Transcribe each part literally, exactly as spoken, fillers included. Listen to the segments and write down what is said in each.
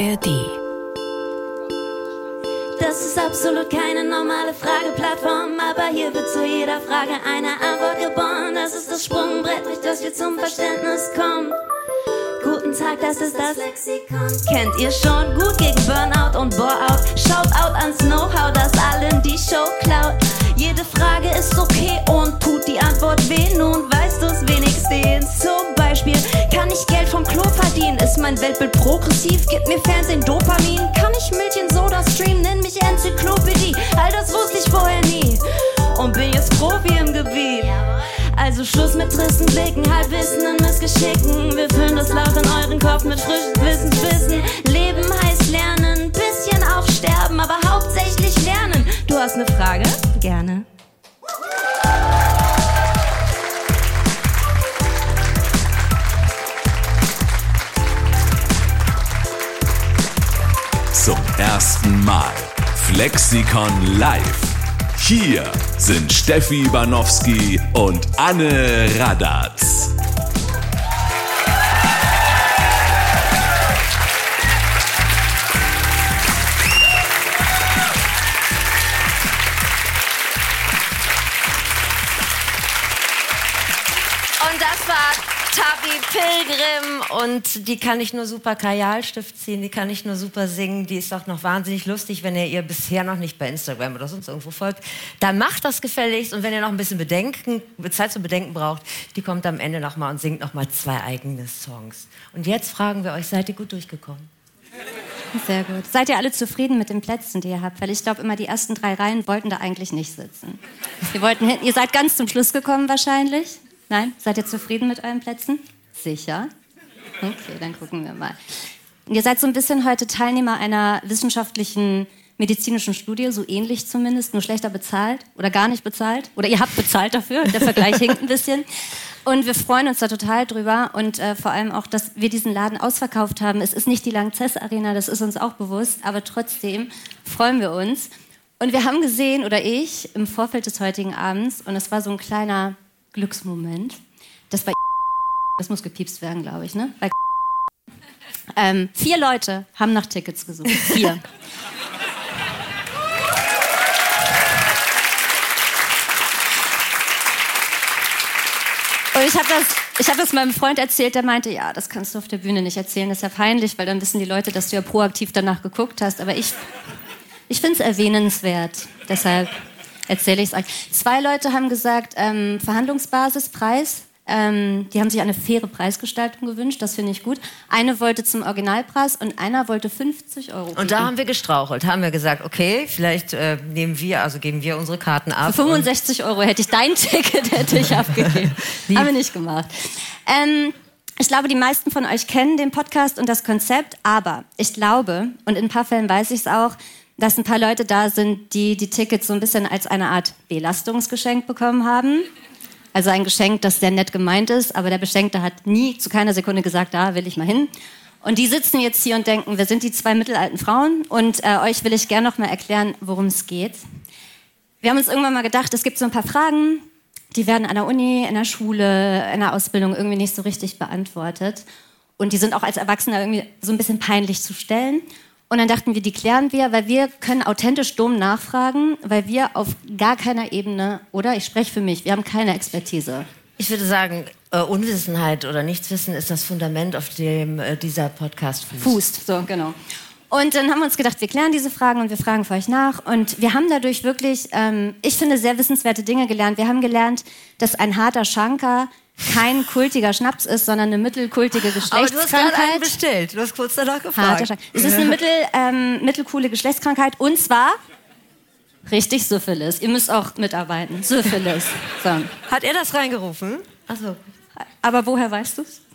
R D. Das ist absolut keine normale Frageplattform, aber hier wird zu jeder Frage eine Antwort geboren. Das ist das Sprungbrett, durch das wir zum Verständnis kommen. Guten Tag, das ist das Lexikon. Kennt ihr schon? Gut gegen Burnout und Bore-out. Shoutout ans Know-how, das allen die Show klaut. Jede Frage ist okay und tut die Antwort weh. Nun weißt du's wenigstens. Zum Beispiel, kann ich Geld vom Klo verdienen? Ist mein Weltbild progressiv? Gibt mir Fernsehen Dopamin? Kann ich Milch in Soda streamen? Nenn mich Enzyklopädie. All das wusste ich vorher nie und bin jetzt Profi im Gebiet. Also Schluss mit tristen Blicken, Halbwissen und Missgeschicken. Wir füllen das Loch in euren Kopf mit frischen Wissensbissen. Leben heißt lernen, bisschen auch sterben, aber hauptsächlich lernen. Du hast eine Frage? Gerne. Zum ersten Mal Flexikon live. Hier sind Steffi Banowski und Anne Radatz. Und das war Tabi Pilgrim und die kann nicht nur super Kajalstift ziehen, die kann nicht nur super singen, die ist auch noch wahnsinnig lustig, wenn ihr ihr bisher noch nicht bei Instagram oder sonst irgendwo folgt. Dann macht das gefälligst und wenn ihr noch ein bisschen Bedenken, Zeit zum Bedenken braucht, die kommt am Ende noch mal und singt noch mal zwei eigene Songs. Und jetzt fragen wir euch, seid ihr gut durchgekommen? Sehr gut. Seid ihr alle zufrieden mit den Plätzen, die ihr habt? Weil ich glaube, immer die ersten drei Reihen wollten da eigentlich nicht sitzen. Wir wollten hin, ihr seid ganz zum Schluss gekommen wahrscheinlich. Nein? Seid ihr zufrieden mit euren Plätzen? Sicher? Okay, dann gucken wir mal. Ihr seid so ein bisschen heute Teilnehmer einer wissenschaftlichen medizinischen Studie, so ähnlich zumindest, nur schlechter bezahlt oder gar nicht bezahlt. Oder ihr habt bezahlt dafür, der Vergleich hinkt ein bisschen. Und wir freuen uns da total drüber und äh, vor allem auch, dass wir diesen Laden ausverkauft haben. Es ist nicht die Lanxess Arena, das ist uns auch bewusst, aber trotzdem freuen wir uns. Und wir haben gesehen, oder ich, im Vorfeld des heutigen Abends, und es war so ein kleiner Glücksmoment, das bei das muss gepiepst werden, glaube ich, ne? Bei ähm, vier Leute haben nach Tickets gesucht. Vier. Und ich habe das, ich hab das meinem Freund erzählt, der meinte, ja, das kannst du auf der Bühne nicht erzählen, das ist ja peinlich, weil dann wissen die Leute, dass du ja proaktiv danach geguckt hast. Aber ich, ich finde es erwähnenswert, deshalb erzähle ich es euch. Zwei Leute haben gesagt, ähm, Verhandlungsbasispreis. Ähm, die haben sich eine faire Preisgestaltung gewünscht, das finde ich gut. Eine wollte zum Originalpreis und einer wollte fünfzig Euro bieten. Und da haben wir gestrauchelt, haben wir gesagt, okay, vielleicht äh, nehmen wir, also geben wir unsere Karten ab. Für fünfundsechzig Euro hätte ich dein Ticket hätte ich abgegeben. Haben wir nicht gemacht. Ähm, ich glaube, die meisten von euch kennen den Podcast und das Konzept, aber ich glaube, und in ein paar Fällen weiß ich es auch, dass ein paar Leute da sind, die die Tickets so ein bisschen als eine Art Belastungsgeschenk bekommen haben. Also ein Geschenk, das sehr nett gemeint ist, aber der Beschenkte hat nie zu keiner Sekunde gesagt, da will ich mal hin. Und die sitzen jetzt hier und denken, wir sind die zwei mittelalten Frauen und äh, euch will ich gerne noch mal erklären, worum es geht. Wir haben uns irgendwann mal gedacht, es gibt so ein paar Fragen, die werden an der Uni, in der Schule, in der Ausbildung irgendwie nicht so richtig beantwortet. Und die sind auch als Erwachsener irgendwie so ein bisschen peinlich zu stellen. Und dann dachten wir, die klären wir, weil wir können authentisch dumm nachfragen, weil wir auf gar keiner Ebene, oder? Ich spreche für mich, wir haben keine Expertise. Ich würde sagen, äh, Unwissenheit oder Nichtswissen ist das Fundament, auf dem äh, dieser Podcast fußt. Fußt, so, genau. Und dann haben wir uns gedacht, wir klären diese Fragen und wir fragen für euch nach. Und wir haben dadurch wirklich, ähm, ich finde, sehr wissenswerte Dinge gelernt. Wir haben gelernt, dass ein harter Schanker kein kultiger Schnaps ist, sondern eine mittelkultige Geschlechtskrankheit. Aber du hast gerade einen bestellt. Du hast kurz danach gefragt. Es ist eine mittel, ähm, mittelcoole Geschlechtskrankheit und zwar richtig Syphilis. Ihr müsst auch mitarbeiten. Syphilis. So. Hat er das reingerufen? Ach so. Aber woher weißt du es?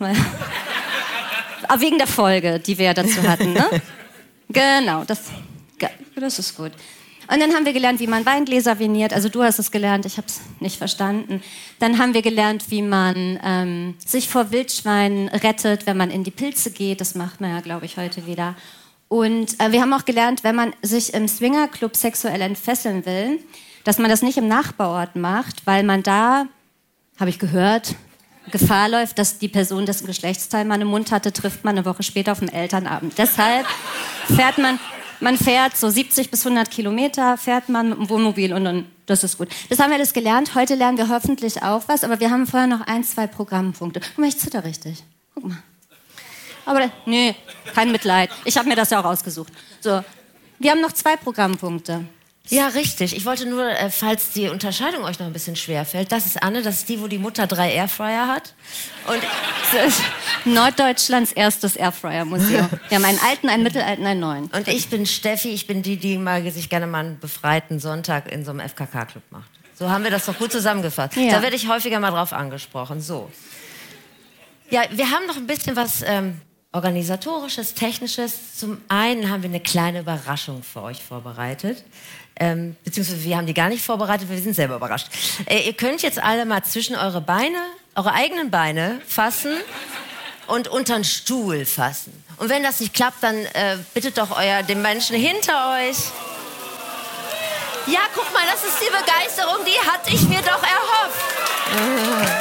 Wegen der Folge, die wir ja dazu hatten, ne? Genau, das, das ist gut. Und dann haben wir gelernt, wie man Weingläser viniert. Also du hast es gelernt, ich habe es nicht verstanden. Dann haben wir gelernt, wie man ähm, sich vor Wildschweinen rettet, wenn man in die Pilze geht. Das macht man ja, glaube ich, heute wieder. Und äh, wir haben auch gelernt, wenn man sich im Swingerclub sexuell entfesseln will, dass man das nicht im Nachbarort macht, weil man da, habe ich gehört, Gefahr läuft, dass die Person, dessen Geschlechtsteil man im Mund hatte, trifft man eine Woche später auf dem Elternabend. Deshalb fährt man, man fährt so siebzig bis hundert Kilometer, fährt man mit dem Wohnmobil und dann, das ist gut. Das haben wir das gelernt. Heute lernen wir hoffentlich auch was, aber wir haben vorher noch ein, zwei Programmpunkte. Guck mal, ich zitter richtig. Guck mal. Aber nee, kein Mitleid. Ich habe mir das ja auch ausgesucht. So, wir haben noch zwei Programmpunkte. Ja, richtig. Ich wollte nur, äh, falls die Unterscheidung euch noch ein bisschen schwer fällt, das ist Anne, das ist die, wo die Mutter drei Airfryer hat. Und das ist Norddeutschlands erstes Airfryer-Museum. Wir haben einen alten, einen mittelalten, einen neuen. Und ich bin Steffi, ich bin die, die mal sich gerne mal einen befreiten Sonntag in so einem F K K-Club macht. So haben wir das doch gut zusammengefasst. Ja. Da werde ich häufiger mal drauf angesprochen. So. Ja, wir haben noch ein bisschen was ähm, Organisatorisches, Technisches. Zum einen haben wir eine kleine Überraschung für euch vorbereitet. Ähm, beziehungsweise wir haben die gar nicht vorbereitet, wir sind selber überrascht. Äh, ihr könnt jetzt alle mal zwischen eure Beine, eure eigenen Beine fassen und unter den Stuhl fassen. Und wenn das nicht klappt, dann äh, bittet doch euer, den Menschen hinter euch. Ja, guck mal, das ist die Begeisterung, die hatte ich mir doch erhofft.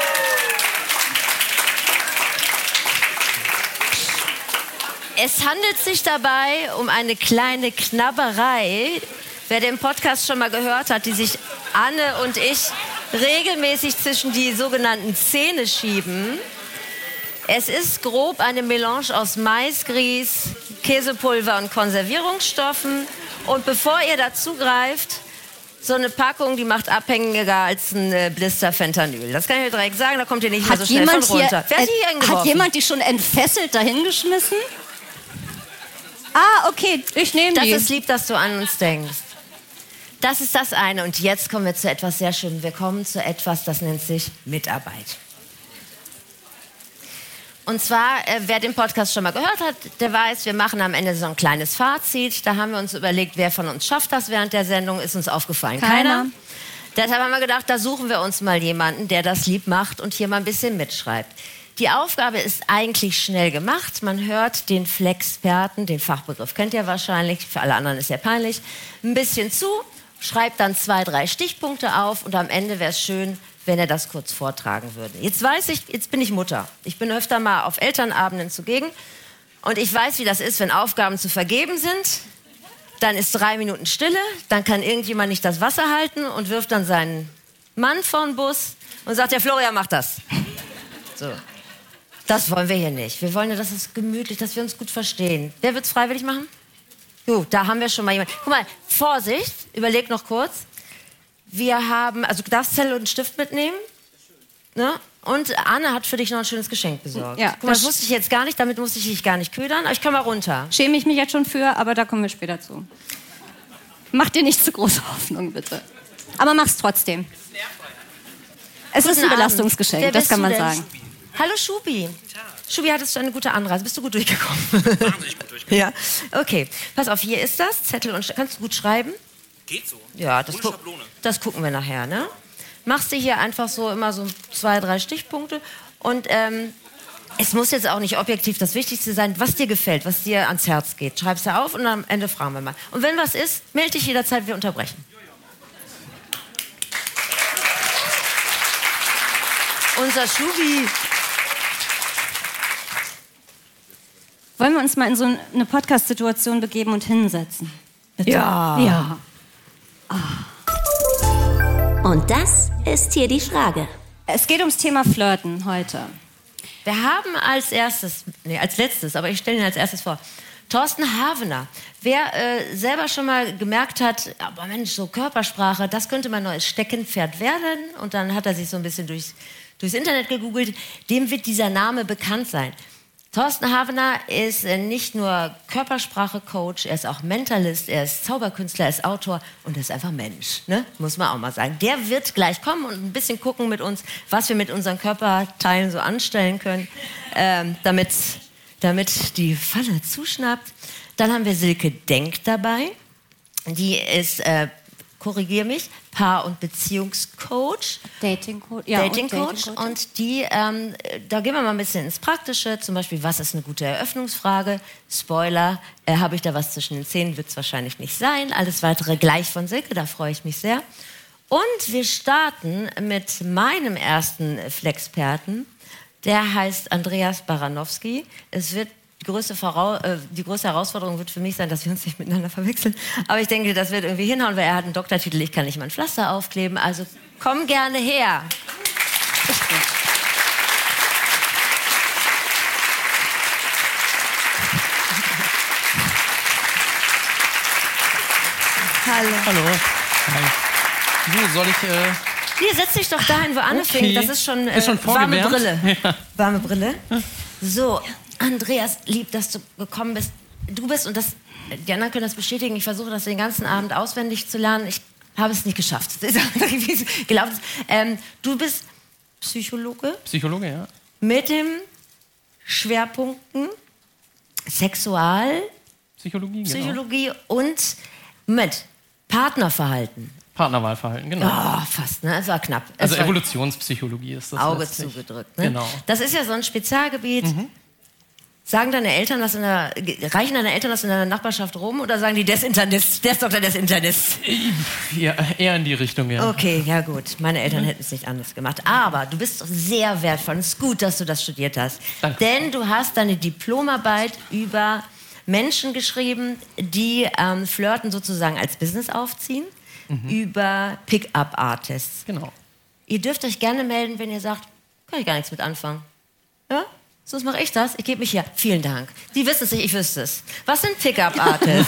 Es handelt sich dabei um eine kleine Knabberei. Wer den Podcast schon mal gehört hat, die sich Anne und ich regelmäßig zwischen die sogenannten Zähne schieben. Es ist grob eine Melange aus Maisgrieß, Käsepulver und Konservierungsstoffen. Und bevor ihr dazu greift, so eine Packung, die macht abhängiger als ein äh, Blister Fentanyl. Das kann ich euch direkt sagen, da kommt ihr nicht mehr so schnell von runter. Hier, Wer hat, hier hat jemand die schon entfesselt dahingeschmissen? Ah, okay, ich nehme die. Das ist lieb, dass du an uns denkst. Das ist das eine. Und jetzt kommen wir zu etwas sehr Schönem. Wir kommen zu etwas, das nennt sich Mitarbeit. Und zwar, äh, wer den Podcast schon mal gehört hat, der weiß, wir machen am Ende so ein kleines Fazit. Da haben wir uns überlegt, wer von uns schafft das während der Sendung. Ist uns aufgefallen? Keiner. Keiner. Deshalb haben wir gedacht, da suchen wir uns mal jemanden, der das lieb macht und hier mal ein bisschen mitschreibt. Die Aufgabe ist eigentlich schnell gemacht. Man hört den Flexperten, den Fachbegriff kennt ihr wahrscheinlich, für alle anderen ist ja peinlich, ein bisschen zu, schreibt dann zwei, drei Stichpunkte auf und am Ende wäre es schön, wenn er das kurz vortragen würde. Jetzt weiß ich, jetzt bin ich Mutter. Ich bin öfter mal auf Elternabenden zugegen und ich weiß, wie das ist, wenn Aufgaben zu vergeben sind. Dann ist drei Minuten Stille, dann kann irgendjemand nicht das Wasser halten und wirft dann seinen Mann vor den Bus und sagt, ja, Florian, mach das. So. Das wollen wir hier nicht. Wir wollen ja, dass es gemütlich, dass wir uns gut verstehen. Wer wird es freiwillig machen? Jo, da haben wir schon mal jemanden. Guck mal, Vorsicht, überleg noch kurz. Wir haben, also du darfst Zettel und einen Stift mitnehmen. Ne? Und Anne hat für dich noch ein schönes Geschenk besorgt. Ja, Guck mal, das wusste ich jetzt gar nicht, damit musste ich dich gar nicht ködern. Aber ich kann mal runter. Schäme ich mich jetzt schon für, aber da kommen wir später zu. Mach dir nicht zu große Hoffnung, bitte. Aber mach's trotzdem. Es Guten ist ein Belastungsgeschenk, das kann man denn? sagen. Hallo Schubi. Schubi, hattest du eine gute Anreise? Bist du gut durchgekommen? Wahnsinnig gut durchgekommen. Ja, okay. Pass auf, hier ist das. Zettel und St- kannst du gut schreiben? Geht so. Ja, das, gu- das gucken wir nachher, ne? Machst du hier einfach so immer so zwei, drei Stichpunkte und ähm, es muss jetzt auch nicht objektiv das Wichtigste sein, was dir gefällt, was dir ans Herz geht. Schreib's da auf und am Ende fragen wir mal. Und wenn was ist, melde dich jederzeit, wir unterbrechen. Unser Schubi. Wollen wir uns mal in so eine Podcast-Situation begeben und hinsetzen? Bitte? Ja. Ja. Oh. Und das ist hier die Frage. Es geht ums Thema Flirten heute. Wir haben als erstes, nee, als letztes, aber ich stelle ihn als erstes vor, Thorsten Havener. Wer äh, selber schon mal gemerkt hat, aber Mensch, so Körpersprache, das könnte mein neues Steckenpferd werden. Und dann hat er sich so ein bisschen durchs, durchs Internet gegoogelt. Dem wird dieser Name bekannt sein. Thorsten Havener ist nicht nur Körpersprache-Coach, er ist auch Mentalist, er ist Zauberkünstler, er ist Autor und er ist einfach Mensch, ne? Muss man auch mal sagen. Der wird gleich kommen und ein bisschen gucken mit uns, was wir mit unseren Körperteilen so anstellen können, ähm, damit, damit die Falle zuschnappt. Dann haben wir Silke Denk dabei, die ist, äh, korrigier mich, Paar- und Beziehungscoach. Dating-Coach. Ja, Dating-Coach. Und, und die, ähm, da gehen wir mal ein bisschen ins Praktische. Zum Beispiel, was ist eine gute Eröffnungsfrage? Spoiler, äh, habe ich da was zwischen den Zähnen? Wird es wahrscheinlich nicht sein. Alles Weitere gleich von Silke, da freue ich mich sehr. Und wir starten mit meinem ersten Flexperten. Der heißt Andreas Baranowski. Es wird die größte, Vorau- äh, die größte Herausforderung wird für mich sein, dass wir uns nicht miteinander verwechseln. Aber ich denke, das wird irgendwie hinhauen, weil er hat einen Doktortitel. Ich kann nicht mal ein Pflaster aufkleben. Also komm gerne her. Hallo. Hallo. Hi. So, soll ich... Äh Hier, setz dich doch dahin, wo Anne okay. fing. Das ist schon, äh, ist schon warme Brille. Ja. Warme Brille. So, Andreas, lieb, dass du gekommen bist. Du bist, und das, die anderen können das bestätigen, ich versuche das den ganzen Abend auswendig zu lernen. Ich habe es nicht geschafft. Gelaufen. Ähm, du bist Psychologe. Psychologe, ja. Mit dem Schwerpunkten Sexual... Psychologie, Psychologie genau. und mit Partnerverhalten. Partnerwahlverhalten, genau. Oh, fast, ne? Es war knapp. Es also war Evolutionspsychologie ist das. Auge letztlich. zugedrückt. Ne? Genau. Das ist ja so ein Spezialgebiet. Mhm. Sagen deine Eltern das in der, reichen deine Eltern das in deiner Nachbarschaft rum oder sagen die des Internist, der ist Doktor des Internist? Ja, eher in die Richtung, ja. Okay, ja gut. Meine Eltern mhm. hätten es nicht anders gemacht. Aber du bist sehr wertvoll. Es ist gut, dass du das studiert hast. Danke. Denn du hast deine Diplomarbeit über Menschen geschrieben, die ähm, Flirten sozusagen als Business aufziehen, mhm. über Pick-up-Artists. Genau. Ihr dürft euch gerne melden, wenn ihr sagt, kann ich gar nichts mit anfangen. Ja? Sonst mache ich das. Ich gebe mich hier. Vielen Dank. Die wissen es nicht, ich wüsste es. Was sind Pick-up-Artists?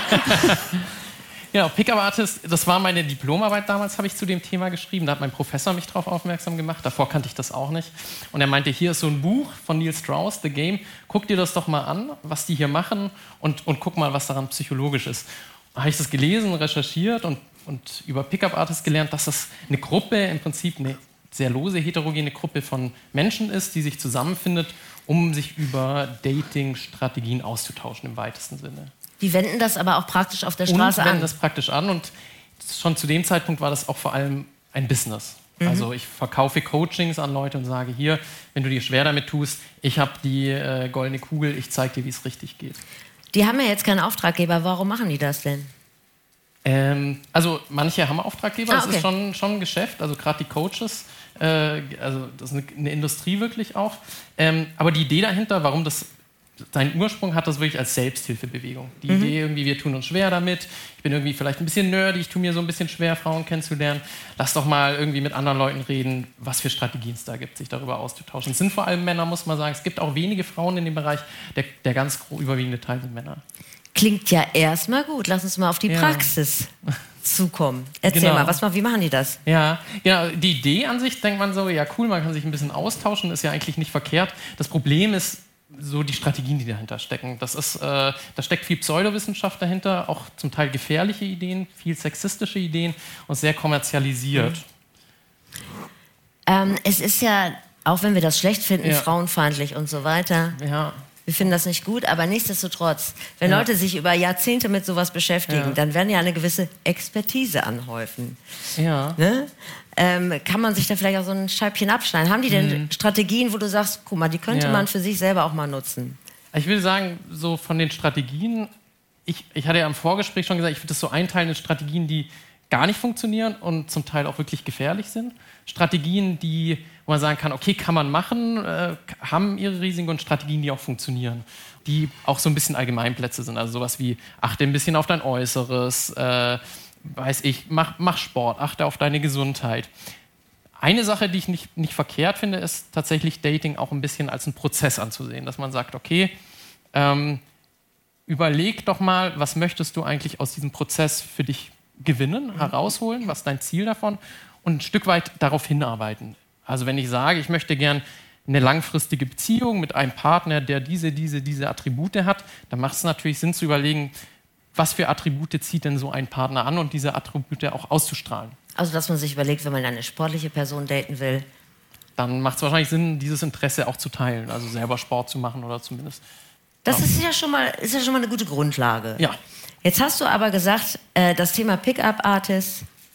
Genau, Pick-up-Artist, das war meine Diplomarbeit damals, habe ich zu dem Thema geschrieben. Da hat mein Professor mich darauf aufmerksam gemacht. Davor kannte ich das auch nicht. Und er meinte, hier ist so ein Buch von Neil Strauss, The Game. Guck dir das doch mal an, was die hier machen und, und guck mal, was daran psychologisch ist. Da habe ich das gelesen, recherchiert und, und über Pick-up-Artists gelernt, dass das eine Gruppe, im Prinzip eine sehr lose, heterogene Gruppe von Menschen ist, die sich zusammenfindet, um sich über Dating-Strategien auszutauschen im weitesten Sinne. Die wenden das aber auch praktisch auf der Straße und wenden an. das praktisch an und schon zu dem Zeitpunkt war das auch vor allem ein Business. Mhm. Also ich verkaufe Coachings an Leute und sage, hier, wenn du dir schwer damit tust, ich habe die äh, goldene Kugel, ich zeige dir, wie es richtig geht. Die haben ja jetzt keinen Auftraggeber, warum machen die das denn? Ähm, also manche haben Auftraggeber, Ah, das okay. ist schon, schon ein Geschäft, also gerade die Coaches, äh, also das ist eine, eine Industrie wirklich auch. Ähm, aber die Idee dahinter, warum das seinen Ursprung hat, das wirklich als Selbsthilfebewegung. Die mhm. Idee irgendwie, wir tun uns schwer damit, ich bin irgendwie vielleicht ein bisschen nerdy, ich tue mir so ein bisschen schwer, Frauen kennenzulernen. Lass doch mal irgendwie mit anderen Leuten reden, was für Strategien es da gibt, sich darüber auszutauschen. Es sind vor allem Männer, muss man sagen. Es gibt auch wenige Frauen in dem Bereich, der, der ganz überwiegende Teil sind Männer. Klingt ja erstmal gut. Lass uns mal auf die Ja. Praxis zukommen. Erzähl Genau. mal, was, wie machen die das? Ja, ja, die Idee an sich denkt man so, ja cool, man kann sich ein bisschen austauschen, ist ja eigentlich nicht verkehrt. Das Problem ist so die Strategien, die dahinter stecken. Das ist, äh, da steckt viel Pseudowissenschaft dahinter, auch zum Teil gefährliche Ideen, viel sexistische Ideen und sehr kommerzialisiert. Mhm. Ähm, es ist ja, auch wenn wir das schlecht finden, Ja. frauenfeindlich und so weiter. Ja. Wir finden das nicht gut, aber nichtsdestotrotz, wenn Ja. Leute sich über Jahrzehnte mit sowas beschäftigen, Ja. dann werden ja eine gewisse Expertise anhäufen. Ja. Ne? Ähm, kann man sich da vielleicht auch so ein Scheibchen abschneiden? Haben die denn Mhm. Strategien, wo du sagst, guck mal, die könnte Ja. man für sich selber auch mal nutzen? Ich würde sagen, so von den Strategien, ich, ich hatte ja im Vorgespräch schon gesagt, ich würde das so einteilen in Strategien, die gar nicht funktionieren und zum Teil auch wirklich gefährlich sind. Strategien, die, wo man sagen kann, okay, kann man machen, äh, haben ihre Risiken, und Strategien, die auch funktionieren, die auch so ein bisschen Allgemeinplätze sind. Also sowas wie, achte ein bisschen auf dein Äußeres, äh, weiß ich, mach, mach Sport, achte auf deine Gesundheit. Eine Sache, die ich nicht, nicht verkehrt finde, ist tatsächlich Dating auch ein bisschen als einen Prozess anzusehen, dass man sagt, okay, ähm, überleg doch mal, was möchtest du eigentlich aus diesem Prozess für dich gewinnen, herausholen, was ist dein Ziel davon, und ein Stück weit darauf hinarbeiten. Also wenn ich sage, ich möchte gern eine langfristige Beziehung mit einem Partner, der diese, diese, diese Attribute hat, dann macht es natürlich Sinn zu überlegen, was für Attribute zieht denn so ein Partner an und diese Attribute auch auszustrahlen. Also, dass man sich überlegt, wenn man eine sportliche Person daten will. Dann macht es wahrscheinlich Sinn, dieses Interesse auch zu teilen, also selber Sport zu machen oder zumindest. Das ja. ist ja schon mal, ist ja schon mal eine gute Grundlage. Ja. Jetzt hast du aber gesagt, äh, das Thema Pick-up-Artists,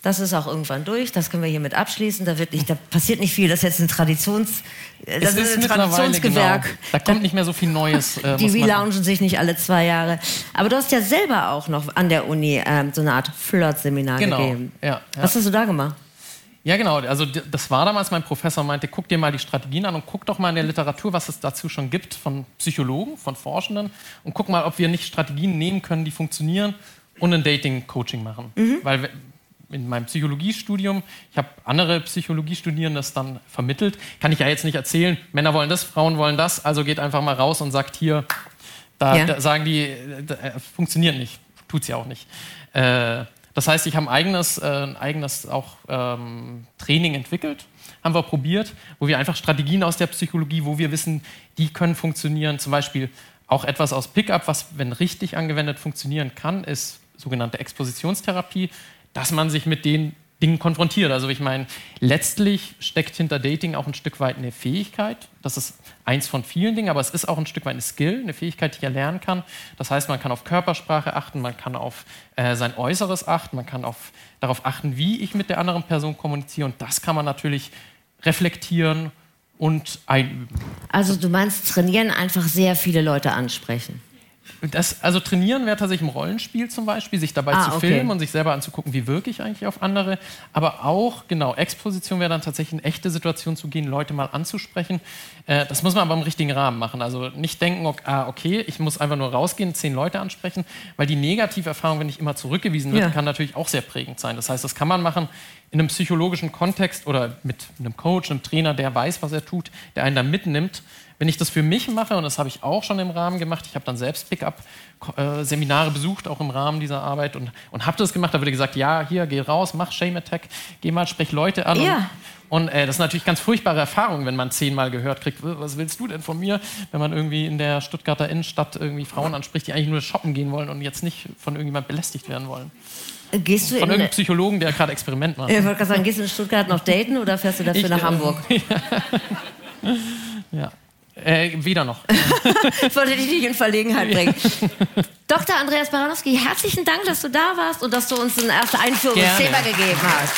Das ist auch irgendwann durch, das können wir hiermit abschließen. Da, wird nicht, da passiert nicht viel, das ist jetzt ein Traditions, das es ist ist ein Traditionsgewerk. Genau. Da kommt nicht mehr so viel Neues. Äh, Die relaunchen sich nicht alle zwei Jahre. Aber du hast ja selber auch noch an der Uni ähm, so eine Art Flirt-Seminar genau. gegeben. Ja, ja. Was hast du da gemacht? Ja, genau. Also das war damals, mein Professor meinte, guck dir mal die Strategien an und guck doch mal in der Literatur, was es dazu schon gibt von Psychologen, von Forschenden und guck mal, ob wir nicht Strategien nehmen können, die funktionieren und ein Dating-Coaching machen. Mhm. Weil in meinem Psychologiestudium, ich habe andere Psychologiestudierende das dann vermittelt, kann ich ja jetzt nicht erzählen, Männer wollen das, Frauen wollen das, also geht einfach mal raus und sagt hier, da, ja. da sagen die, da, äh, funktioniert nicht, tut's ja auch nicht. Äh, das heißt, ich habe ein eigenes, äh, ein eigenes auch ähm, Training entwickelt, haben wir probiert, wo wir einfach Strategien aus der Psychologie, wo wir wissen, die können funktionieren, zum Beispiel auch etwas aus Pickup, was, wenn richtig angewendet funktionieren kann, ist sogenannte Expositionstherapie, dass man sich mit den Dingen konfrontiert. Also ich meine, letztlich steckt hinter Dating auch ein Stück weit eine Fähigkeit. Das ist eins von vielen Dingen, aber es ist auch ein Stück weit eine Skill, eine Fähigkeit, die ich erlernen kann. Das heißt, man kann auf Körpersprache achten, man kann auf äh, sein Äußeres achten, man kann auf, darauf achten, wie ich mit der anderen Person kommuniziere. Und das kann man natürlich reflektieren und einüben. Also du meinst, trainieren, einfach sehr viele Leute ansprechen? Das, also trainieren wäre tatsächlich im Rollenspiel zum Beispiel, sich dabei ah, zu okay. filmen und sich selber anzugucken, wie wirke ich eigentlich auf andere. Aber auch, genau, Exposition wäre dann tatsächlich in echte Situationen zu gehen, Leute mal anzusprechen. Äh, das muss man aber im richtigen Rahmen machen. Also nicht denken, okay, ah, okay, ich muss einfach nur rausgehen, zehn Leute ansprechen, weil die Negativerfahrung, wenn ich immer zurückgewiesen wird, ja. kann natürlich auch sehr prägend sein. Das heißt, das kann man machen in einem psychologischen Kontext oder mit einem Coach, einem Trainer, der weiß, was er tut, der einen da mitnimmt. Wenn ich das für mich mache, und das habe ich auch schon im Rahmen gemacht, ich habe dann selbst Pick-up-Seminare besucht, auch im Rahmen dieser Arbeit, und, und habe das gemacht, da wurde gesagt, ja, hier, geh raus, mach Shame-Attack, geh mal, sprech Leute an. Ja. Und, und äh, das ist natürlich ganz furchtbare Erfahrung, wenn man zehnmal gehört kriegt, was willst du denn von mir, wenn man irgendwie in der Stuttgarter Innenstadt irgendwie Frauen anspricht, die eigentlich nur shoppen gehen wollen und jetzt nicht von irgendjemand belästigt werden wollen. Gehst du von in irgendeinem Psychologen, der gerade Experiment macht. Ich wollte gerade sagen, gehst du in Stuttgart noch daten oder fährst du dafür ich, nach äh, Hamburg? ja. ja. Äh, weder noch. Ich wollte dich nicht in Verlegenheit bringen. Doktor Andreas Baranowski, herzlichen Dank, dass du da warst und dass du uns ein erstes Einführungsthema gegeben hast.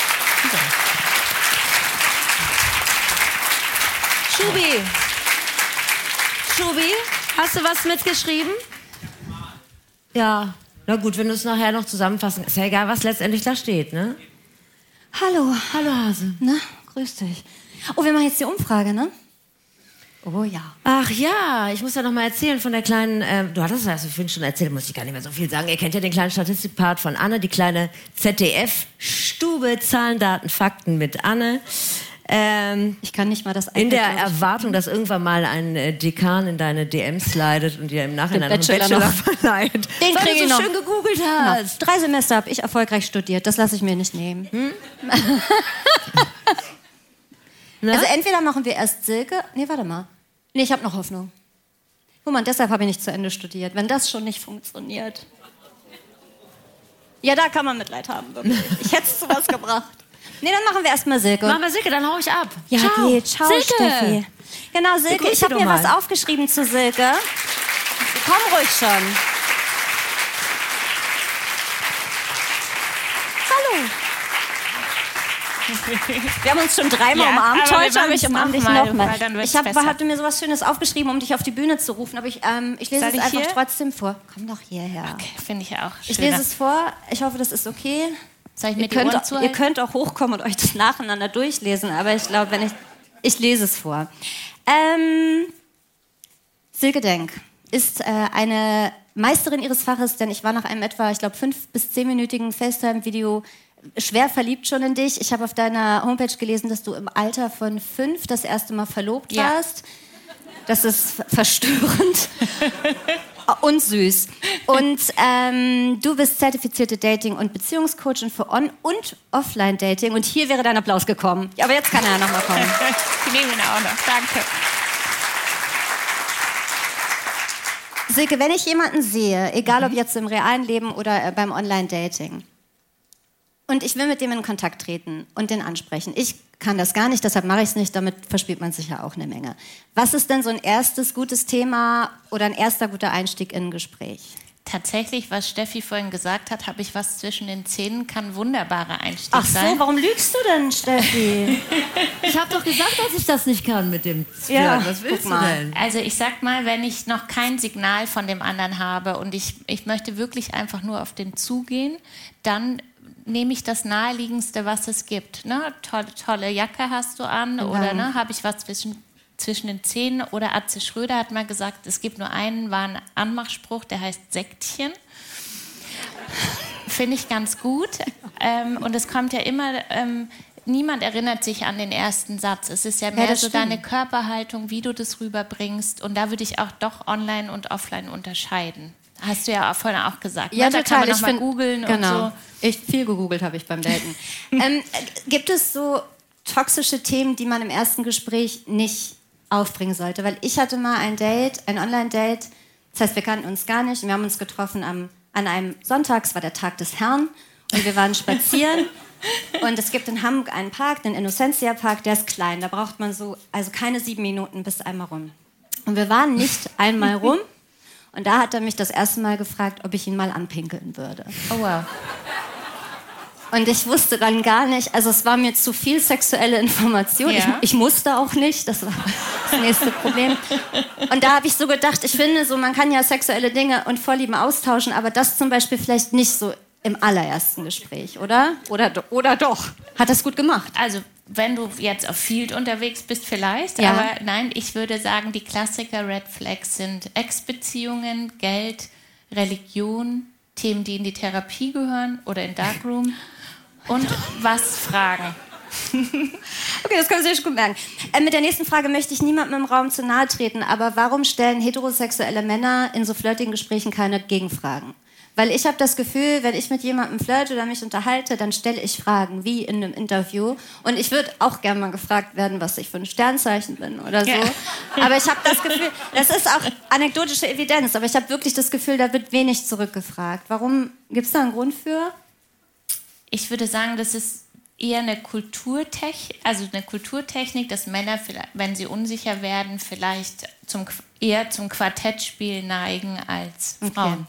Schubi, Schubi, hast du was mitgeschrieben? Ja, na gut, wenn du es nachher noch zusammenfassen, ist ja egal, was letztendlich da steht, ne? Hallo. Hallo Hase. Na, grüß dich. Oh, wir machen jetzt die Umfrage, ne? Oh ja. Ach ja, ich muss ja noch mal erzählen von der kleinen, äh, du hattest das ja vorhin schon erzählt, muss ich gar nicht mehr so viel sagen. Ihr kennt ja den kleinen Statistikpart von Anne, die kleine Z D F-Stube, Zahlen, Daten, Fakten mit Anne. Ähm, ich kann nicht mal das in der Erwartung, dass irgendwann mal ein äh, Dekan in deine D Ms slidet und dir im Nachhinein einen Bachelor, Bachelor verleiht. Den krieg ich noch. so schön gegoogelt hast. Genau. Drei Semester habe ich erfolgreich studiert, das lasse ich mir nicht nehmen. Hm? Also entweder machen wir erst Silke, nee, warte mal. Nee, ich habe noch Hoffnung. Guck mal, deshalb habe ich nicht zu Ende studiert, wenn das schon nicht funktioniert. Ja, da kann man Mitleid haben, wirklich. Ich hätte es zu was gebracht. Nee, dann machen wir erstmal Silke. Machen wir Silke, dann hau ich ab. Ja, ciao. Geht. Ciao, Silke. Steffi. Genau, Silke, ich habe mir mal. was aufgeschrieben zu Silke. Komm ruhig schon. Hallo. Wir haben uns schon dreimal ja, umarmt. Heute habe ich umarm dich nochmal. Ich hab, hatte mir so was Schönes aufgeschrieben, um dich auf die Bühne zu rufen, aber ich, ähm, ich lese Soll es ich einfach hier? trotzdem vor. Komm doch hierher. Okay, finde ich auch. Ich lese es vor. Ich hoffe, das ist okay. Soll ich mir ihr, die könnt Ohren auch, zuhalten? ihr könnt auch hochkommen und euch das nacheinander durchlesen, aber ich glaube, wenn ich... Ich lese es vor. Ähm, Silke Denk ist äh, eine Meisterin ihres Faches, denn ich war nach einem etwa, ich glaube, fünf- bis zehnminütigen FaceTime-Video schwer verliebt schon in dich. Ich habe auf deiner Homepage gelesen, dass du im Alter von fünf das erste Mal verlobt ja. warst. Das ist verstörend und süß. Und ähm, du bist zertifizierte Dating- und Beziehungscoachin für On- und Offline-Dating. Und hier wäre dein Applaus gekommen. Aber jetzt kann er ja noch mal kommen. Die nehmen ihn auch noch. Danke. Silke, wenn ich jemanden sehe, egal ob jetzt im realen Leben oder äh, beim Online-Dating, und ich will mit dem in Kontakt treten und den ansprechen. Ich kann das gar nicht, deshalb mache ich es nicht, damit verspielt man sich ja auch eine Menge. Was ist denn so ein erstes gutes Thema oder ein erster guter Einstieg in ein Gespräch? tatsächlich, was Steffi vorhin gesagt hat, habe ich was zwischen den Zähnen, kann ein wunderbarer Einstieg Ach so, sein. warum lügst du denn, Steffi? Ich habe doch gesagt, dass ich das nicht kann mit dem Flirten. Ja, Was willst guck du mal. denn? Also ich sag mal, wenn ich noch kein Signal von dem anderen habe und ich, ich möchte wirklich einfach nur auf den zugehen, dann nehme ich das Naheliegendste, was es gibt. Ne? Tolle, tolle Jacke hast du an Ja. oder ne, habe ich was zwischen, zwischen den Zähnen. Oder Atze Schröder hat mal gesagt, es gibt nur einen wahren Anmachspruch, der heißt Sektchen. Finde ich ganz gut. Ähm, und es kommt ja immer... Ähm, niemand erinnert sich an den ersten Satz. Es ist ja mehr das so stimmt. deine Körperhaltung, wie du das rüberbringst. Und da würde ich auch doch online und offline unterscheiden. Hast du ja auch vorhin auch gesagt. Ja, ne? Da total. kann man Ich noch mal find- googeln genau. und so. Ich viel gegoogelt habe ich beim Daten. ähm, gibt es so toxische Themen, die man im ersten Gespräch nicht aufbringen sollte? Weil ich hatte mal ein Date, ein Online-Date. Das heißt, wir kannten uns gar nicht. Wir haben uns getroffen am, an einem Sonntag. Es war der Tag des Herrn. Und wir waren spazieren. Und es gibt in Hamburg einen Park, den Innocentia-Park, der ist klein. Da braucht man so, also keine sieben Minuten bis einmal rum. Und wir waren nicht einmal rum. Und da hat er mich das erste Mal gefragt, ob ich ihn mal anpinkeln würde. Oh wow. Und ich wusste dann gar nicht, also es war mir zu viel sexuelle Information. Ja. Ich, ich musste auch nicht, das war das nächste Problem. Und da habe ich so gedacht, ich finde, so man kann ja sexuelle Dinge und Vorlieben austauschen, aber das zum Beispiel vielleicht nicht so im allerersten Gespräch, oder? Oder, do- oder doch? Hat das gut gemacht? Also, wenn du jetzt auf Field unterwegs bist, vielleicht. Ja. Aber nein, ich würde sagen, die Klassiker Red Flags sind Ex-Beziehungen, Geld, Religion, Themen, die in die Therapie gehören oder in Darkroom. Und was fragen. Okay, das können Sie sich gut merken. Äh, mit der nächsten Frage möchte ich niemandem im Raum zu nahe treten, aber warum stellen heterosexuelle Männer in so flirtigen Gesprächen keine Gegenfragen? Weil ich habe das Gefühl, wenn ich mit jemandem flirte oder mich unterhalte, dann stelle ich Fragen, wie in einem Interview. Und ich würde auch gerne mal gefragt werden, was ich für ein Sternzeichen bin oder so. Ja. Aber ich habe das Gefühl, das ist auch anekdotische Evidenz, aber ich habe wirklich das Gefühl, da wird wenig zurückgefragt. Warum? Gibt es da einen Grund für? Ich würde sagen, das ist eher eine Kulturtechnik, also eine Kulturtechnik, dass Männer, vielleicht, wenn sie unsicher werden, vielleicht zum, eher zum Quartettspiel neigen als Frauen.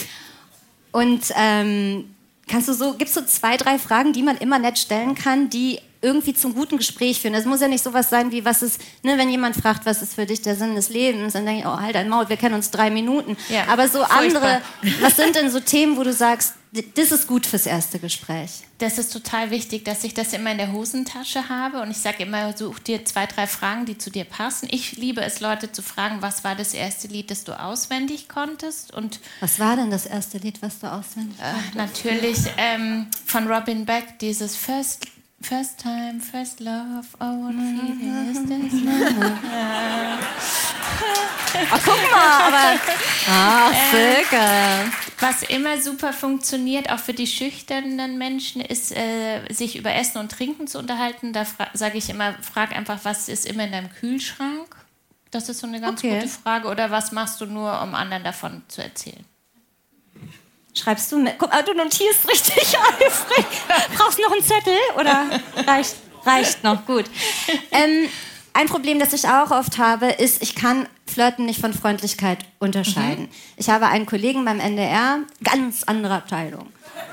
Und ähm, kannst du so, gibt es so zwei, drei Fragen, die man immer nett stellen kann, die irgendwie zum guten Gespräch führen? Das muss ja nicht sowas sein wie, was ist, ne, wenn jemand fragt, was ist für dich der Sinn des Lebens, dann denke ich, oh, halt dein Maul, wir kennen uns drei Minuten. Ja, aber so furchtbar. andere, was sind denn so Themen, wo du sagst, das ist gut fürs erste Gespräch? Das ist total wichtig, dass ich das immer in der Hosentasche habe. Und ich sage immer, such dir zwei, drei Fragen, die zu dir passen. Ich liebe es, Leute zu fragen, was war das erste Lied, das du auswendig konntest? Und Was war denn das erste Lied, was du auswendig äh, natürlich ähm, von Robin Beck, dieses First, First Time, First Love, oh, what feeling is this? Ach, guck mal, aber... Ach, Silke. Was immer super funktioniert, auch für die schüchternen Menschen, ist, äh, sich über Essen und Trinken zu unterhalten. Da sage ich immer, frag einfach, was ist immer in deinem Kühlschrank? Das ist so eine ganz Okay. gute Frage. Oder was machst du nur, um anderen davon zu erzählen? Schreibst du mit? Guck mal, du notierst richtig eifrig. Brauchst du noch einen Zettel? Oder reicht, reicht noch? Gut. Ähm, ein Problem, das ich auch oft habe, ist, ich kann Flirten nicht von Freundlichkeit unterscheiden. Mhm. Ich habe einen Kollegen beim N D R, ganz andere Abteilung.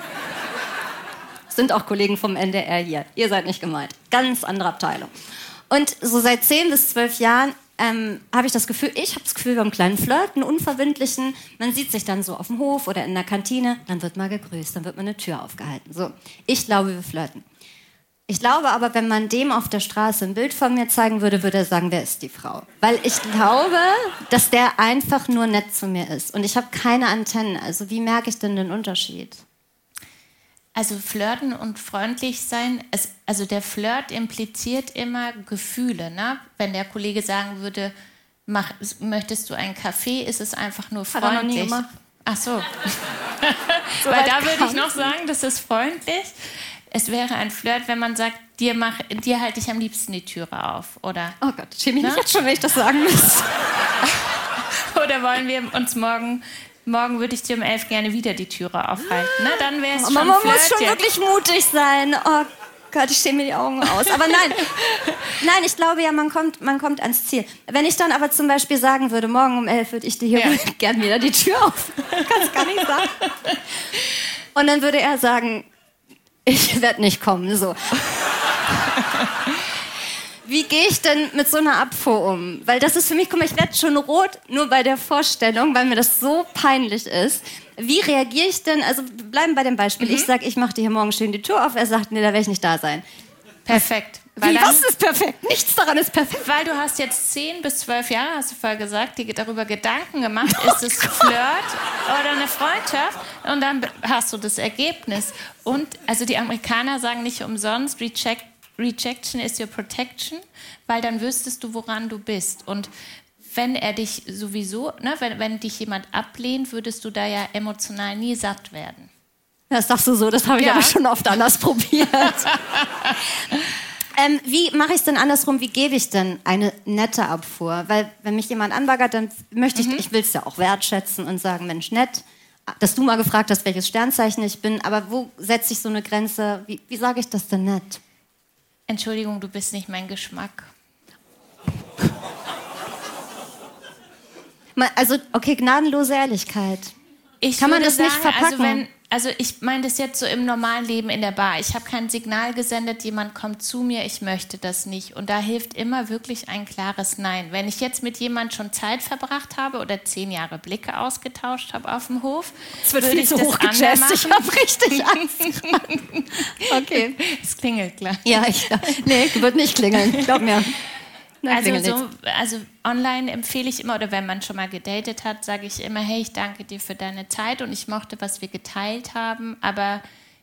Sind auch Kollegen vom N D R hier. Ihr seid nicht gemeint. Ganz andere Abteilung. Und so seit zehn bis zwölf Jahren ähm, habe ich das Gefühl, ich habe das Gefühl, wir haben einen kleinen Flirt, einen unverbindlichen. Man sieht sich dann so auf dem Hof oder in der Kantine, dann wird mal gegrüßt, dann wird mal eine Tür aufgehalten. So, ich glaube, wir flirten. Ich glaube aber, wenn man dem auf der Straße ein Bild von mir zeigen würde, würde er sagen, wer ist die Frau? Weil ich glaube, dass der einfach nur nett zu mir ist. Und ich habe keine Antennen. Also wie merke ich denn den Unterschied? Also flirten und freundlich sein, es, also der Flirt impliziert immer Gefühle. Ne? Wenn der Kollege sagen würde, mach, möchtest du einen Kaffee, ist es einfach nur freundlich. Hat er noch nie gemacht. Ach so. So Weil weit da würde ich kam's. noch sagen, das ist freundlich. Es wäre ein Flirt, wenn man sagt, dir, mach, dir halte ich am liebsten die Türe auf. Oder, Oh Gott, ich schäme mich Na? jetzt schon, wenn ich das sagen muss. oder wollen wir uns morgen, morgen würde ich dir um elf gerne wieder die Türe aufhalten. Ne? Dann wäre es schon Man muss Flirt schon jetzt. wirklich mutig sein. Oh Gott, ich stehe mir die Augen aus. Aber nein, nein, ich glaube ja, man kommt, man kommt ans Ziel. Wenn ich dann aber zum Beispiel sagen würde, morgen um elf würde ich dir hier ja. gern wieder die Tür auf. Kannst gar nicht sagen. Und dann würde er sagen, ich werde nicht kommen, so. Wie gehe ich denn mit so einer Abfuhr um? Weil das ist für mich, guck mal, ich werde schon rot, nur bei der Vorstellung, weil mir das so peinlich ist. Wie reagiere ich denn? Also wir bleiben bei dem Beispiel. Mhm. Ich sage, ich mache dir hier morgen schön die Tür auf. Er sagt, nee, da werde ich nicht da sein. Perfekt. Weil Wie, was ist perfekt? Nichts daran ist perfekt. Weil du hast jetzt zehn bis zwölf Jahre, hast du vorher gesagt, dir darüber Gedanken gemacht, oh ist es Gott. Flirt oder eine Freundschaft? Und dann hast du das Ergebnis. Und also die Amerikaner sagen nicht umsonst, reject Rejection is your protection, weil dann wüsstest du, woran du bist. Und wenn er dich sowieso, ne, wenn, wenn dich jemand ablehnt, würdest du da ja emotional nie satt werden. Das sagst du so, das habe ich ja. aber schon oft anders probiert. ähm, wie mache ich es denn andersrum? Wie gebe ich denn eine nette Abfuhr? Weil wenn mich jemand anbaggert, dann möchte ich, mhm. ich will es ja auch wertschätzen und sagen, Mensch, nett, dass du mal gefragt hast, welches Sternzeichen ich bin, aber wo setze ich so eine Grenze? Wie, wie sage ich das denn nett? Entschuldigung, du bist nicht mein Geschmack. Also, okay, gnadenlose Ehrlichkeit. Ich Kann man das sagen, nicht verpacken? Also, wenn, also ich meine das jetzt so im normalen Leben in der Bar. Ich habe kein Signal gesendet, jemand kommt zu mir, ich möchte das nicht. Und da hilft immer wirklich ein klares Nein. Wenn ich jetzt mit jemand schon Zeit verbracht habe oder zehn Jahre Blicke ausgetauscht habe auf dem Hof, es wird viel zu hoch gejazzt. Ich habe richtig Angst. Okay. Es klingelt gleich. Ja, ich, nee, wird nicht klingeln. Glaub mir. Also, so, also online empfehle ich immer, oder wenn man schon mal gedatet hat, sage ich immer, hey, ich danke dir für deine Zeit und ich mochte, was wir geteilt haben, aber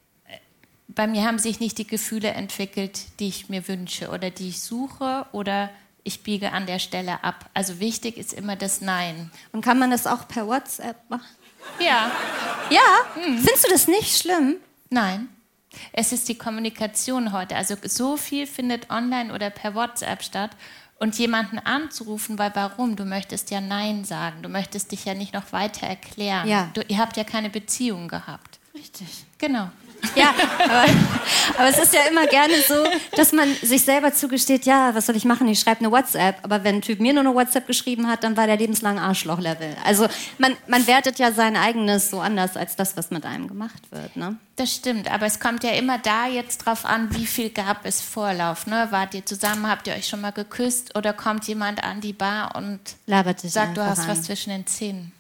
bei mir haben sich nicht die Gefühle entwickelt, die ich mir wünsche oder die ich suche, oder ich biege an der Stelle ab. Also wichtig ist immer das Nein. Und kann man das auch per WhatsApp machen? Ja. Ja? Mhm. Findest du das nicht schlimm? Nein. Es ist die Kommunikation heute. Also so viel findet online oder per WhatsApp statt. Und jemanden anzurufen, weil warum? Du möchtest ja Nein sagen. Du möchtest dich ja nicht noch weiter erklären. Ja. Du, ihr habt ja keine Beziehung gehabt. Richtig. Genau. Ja, aber, aber es ist ja immer gerne so, dass man sich selber zugesteht, ja, was soll ich machen? Ich schreibe eine WhatsApp. Aber wenn ein Typ mir nur eine WhatsApp geschrieben hat, dann war der lebenslang Arschloch-Level. Also man, man wertet ja sein eigenes so anders als das, was mit einem gemacht wird. Ne? Das stimmt, aber es kommt ja immer da jetzt drauf an, wie viel gab es Vorlauf. Ne? Wart ihr zusammen, habt ihr euch schon mal geküsst oder kommt jemand an die Bar und labert dich sagt, du hast an. was zwischen den Zähnen?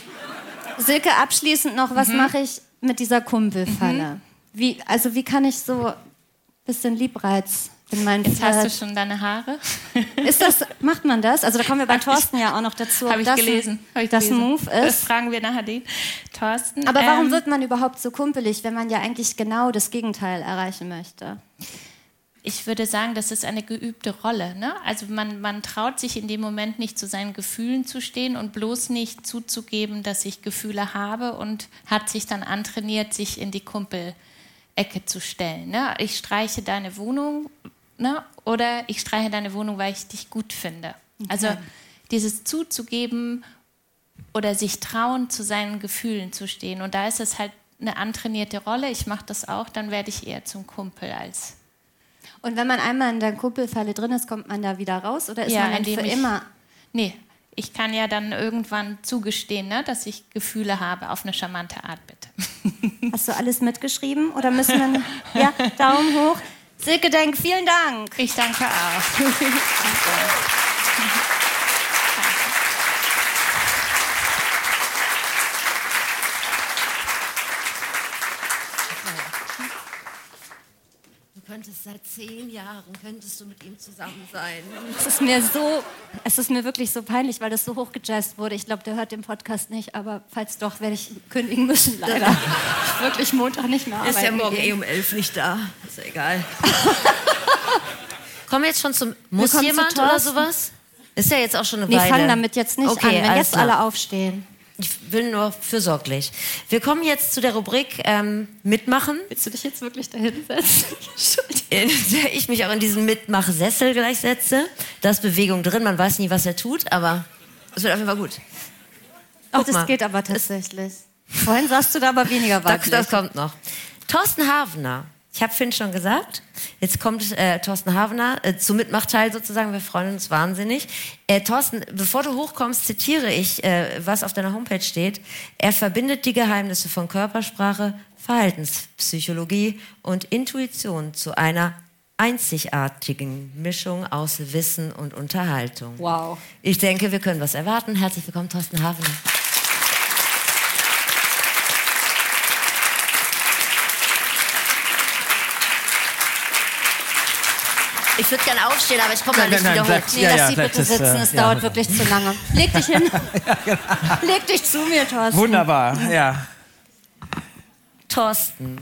Silke, abschließend noch, was mhm. mache ich mit dieser Kumpelfalle? Mhm. Wie, also wie kann ich so ein bisschen Liebreiz in meinen Jetzt Pferd. Hast du schon deine Haare? Ist das, macht man das? Also da kommen wir bei Thorsten ja auch noch dazu. Habe ich gelesen. Ein, ich das gelesen. Ein Move ist. Das fragen wir nachher den Thorsten. Aber warum ähm, wird man überhaupt so kumpelig, wenn man ja eigentlich genau das Gegenteil erreichen möchte? Ich würde sagen, das ist eine geübte Rolle. Ne? Also man, man traut sich in dem Moment nicht zu seinen Gefühlen zu stehen und bloß nicht zuzugeben, dass ich Gefühle habe, und hat sich dann antrainiert, sich in die Kumpel Ecke zu stellen. Ne? Ich streiche deine Wohnung, ne? Oder ich streiche deine Wohnung, weil ich dich gut finde. Okay. Also dieses zuzugeben oder sich trauen, zu seinen Gefühlen zu stehen. Und da ist es halt eine antrainierte Rolle. Ich mache das auch, dann werde ich eher zum Kumpel als... Und wenn man einmal in der Kumpelfalle drin ist, kommt man da wieder raus? Oder ist ja, man dann für ich, immer... Nee, ich kann ja dann irgendwann zugestehen, ne, dass ich Gefühle habe, auf eine charmante Art, bitte. Hast du alles mitgeschrieben? Oder müssen wir... Ja, Daumen hoch. Silke Denk, vielen Dank. Ich danke auch. Danke. Du könntest seit zehn Jahren, könntest du mit ihm zusammen sein. Es ist mir so, es ist mir wirklich so peinlich, weil das so hochgejazzt wurde. Ich glaube, der hört den Podcast nicht, aber falls doch, werde ich kündigen müssen, leider. Ich wirklich Montag nicht mehr arbeiten. Ist ja morgen eh um elf nicht da, ist ja egal. Kommen wir jetzt schon zum, muss jemand oder sowas? Ist ja jetzt auch schon eine nee, Weile. Nee, fang damit jetzt nicht okay, an, wenn jetzt klar. Alle aufstehen. Ich will nur fürsorglich. Wir kommen jetzt zu der Rubrik ähm, Mitmachen. Willst du dich jetzt wirklich dahin setzen? In der ich mich auch in diesen Mitmachsessel gleich setze. Da ist Bewegung drin, man weiß nie, was er tut, aber es wird auf jeden Fall gut. Ach, das mal. Geht aber tatsächlich. Vorhin sagst du da aber weniger weiblich. Das, das kommt noch. Thorsten Havener. Ich Ich habe Finn schon gesagt. Jetzt kommt äh, Thorsten Havener äh, zum Mitmachteil sozusagen. Wir freuen uns wahnsinnig. Äh, Thorsten, bevor du hochkommst, zitiere ich, äh, was auf deiner Homepage steht. Er verbindet die Geheimnisse von Körpersprache, Verhaltenspsychologie und Intuition zu einer einzigartigen Mischung aus Wissen und Unterhaltung. Wow. Ich denke, wir können was erwarten. Herzlich willkommen, Thorsten Havener. Ich würde gerne aufstehen, aber ich komme da nicht nein, wieder nein, hoch. bleib, Nee, ja, lass ja, sie bleib bitte das, sitzen, äh, es ja. dauert wirklich zu lange. Leg dich hin. Leg dich zu mir, Thorsten. Wunderbar, ja. Thorsten,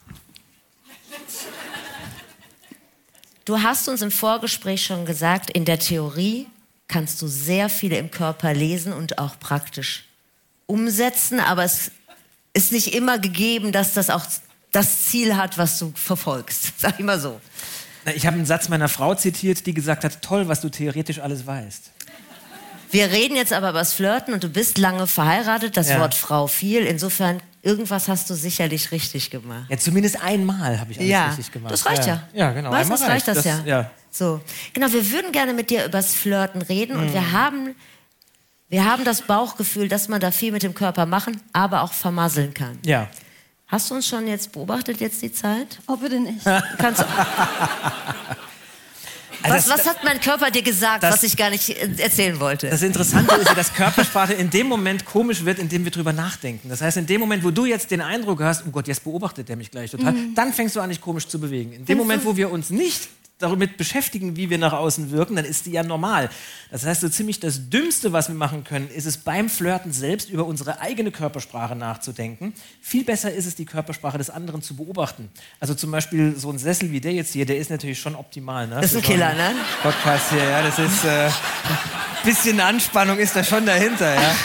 du hast uns im Vorgespräch schon gesagt, in der Theorie kannst du sehr viele im Körper lesen und auch praktisch umsetzen, aber es ist nicht immer gegeben, dass das auch das Ziel hat, was du verfolgst. Sag ich mal so. Ich habe einen Satz meiner Frau zitiert, die gesagt hat, toll, was du theoretisch alles weißt. Wir reden jetzt aber über das Flirten und du bist lange verheiratet, das Ja. Wort Frau fiel. Insofern, irgendwas hast du sicherlich richtig gemacht. Ja, zumindest einmal habe ich alles Ja, richtig gemacht. das reicht ja. Ja, genau. Meistens einmal reicht das, das ja. ja. So, genau, wir würden gerne mit dir übers Flirten reden und wir haben, wir haben das Bauchgefühl, dass man da viel mit dem Körper machen, aber auch vermasseln kann. Ja. Hast du uns schon jetzt beobachtet, jetzt die Zeit? Oh, bitte nicht. Kannst du, Also was, das, was hat mein Körper dir gesagt, das- was ich gar nicht äh, erzählen wollte? das Interessante ist ja, dass Körpersprache in dem Moment komisch wird, in dem wir drüber nachdenken. Das heißt, in dem Moment, wo du jetzt den Eindruck hast, oh Gott, jetzt beobachtet der mich gleich total, Mhm. dann fängst du an, dich komisch zu bewegen. In dem Moment, wo wir uns nicht damit beschäftigen, wie wir nach außen wirken, dann ist die ja normal. Das heißt, so ziemlich das Dümmste, was wir machen können, ist es beim Flirten selbst über unsere eigene Körpersprache nachzudenken. Viel besser ist es, die Körpersprache des anderen zu beobachten. Also zum Beispiel so ein Sessel wie der jetzt hier, der ist natürlich schon optimal. Ne? Das ist ein Für so Killer, einen ne? Podcast hier, ja, das ist äh, ein bisschen Anspannung ist da schon dahinter, ja.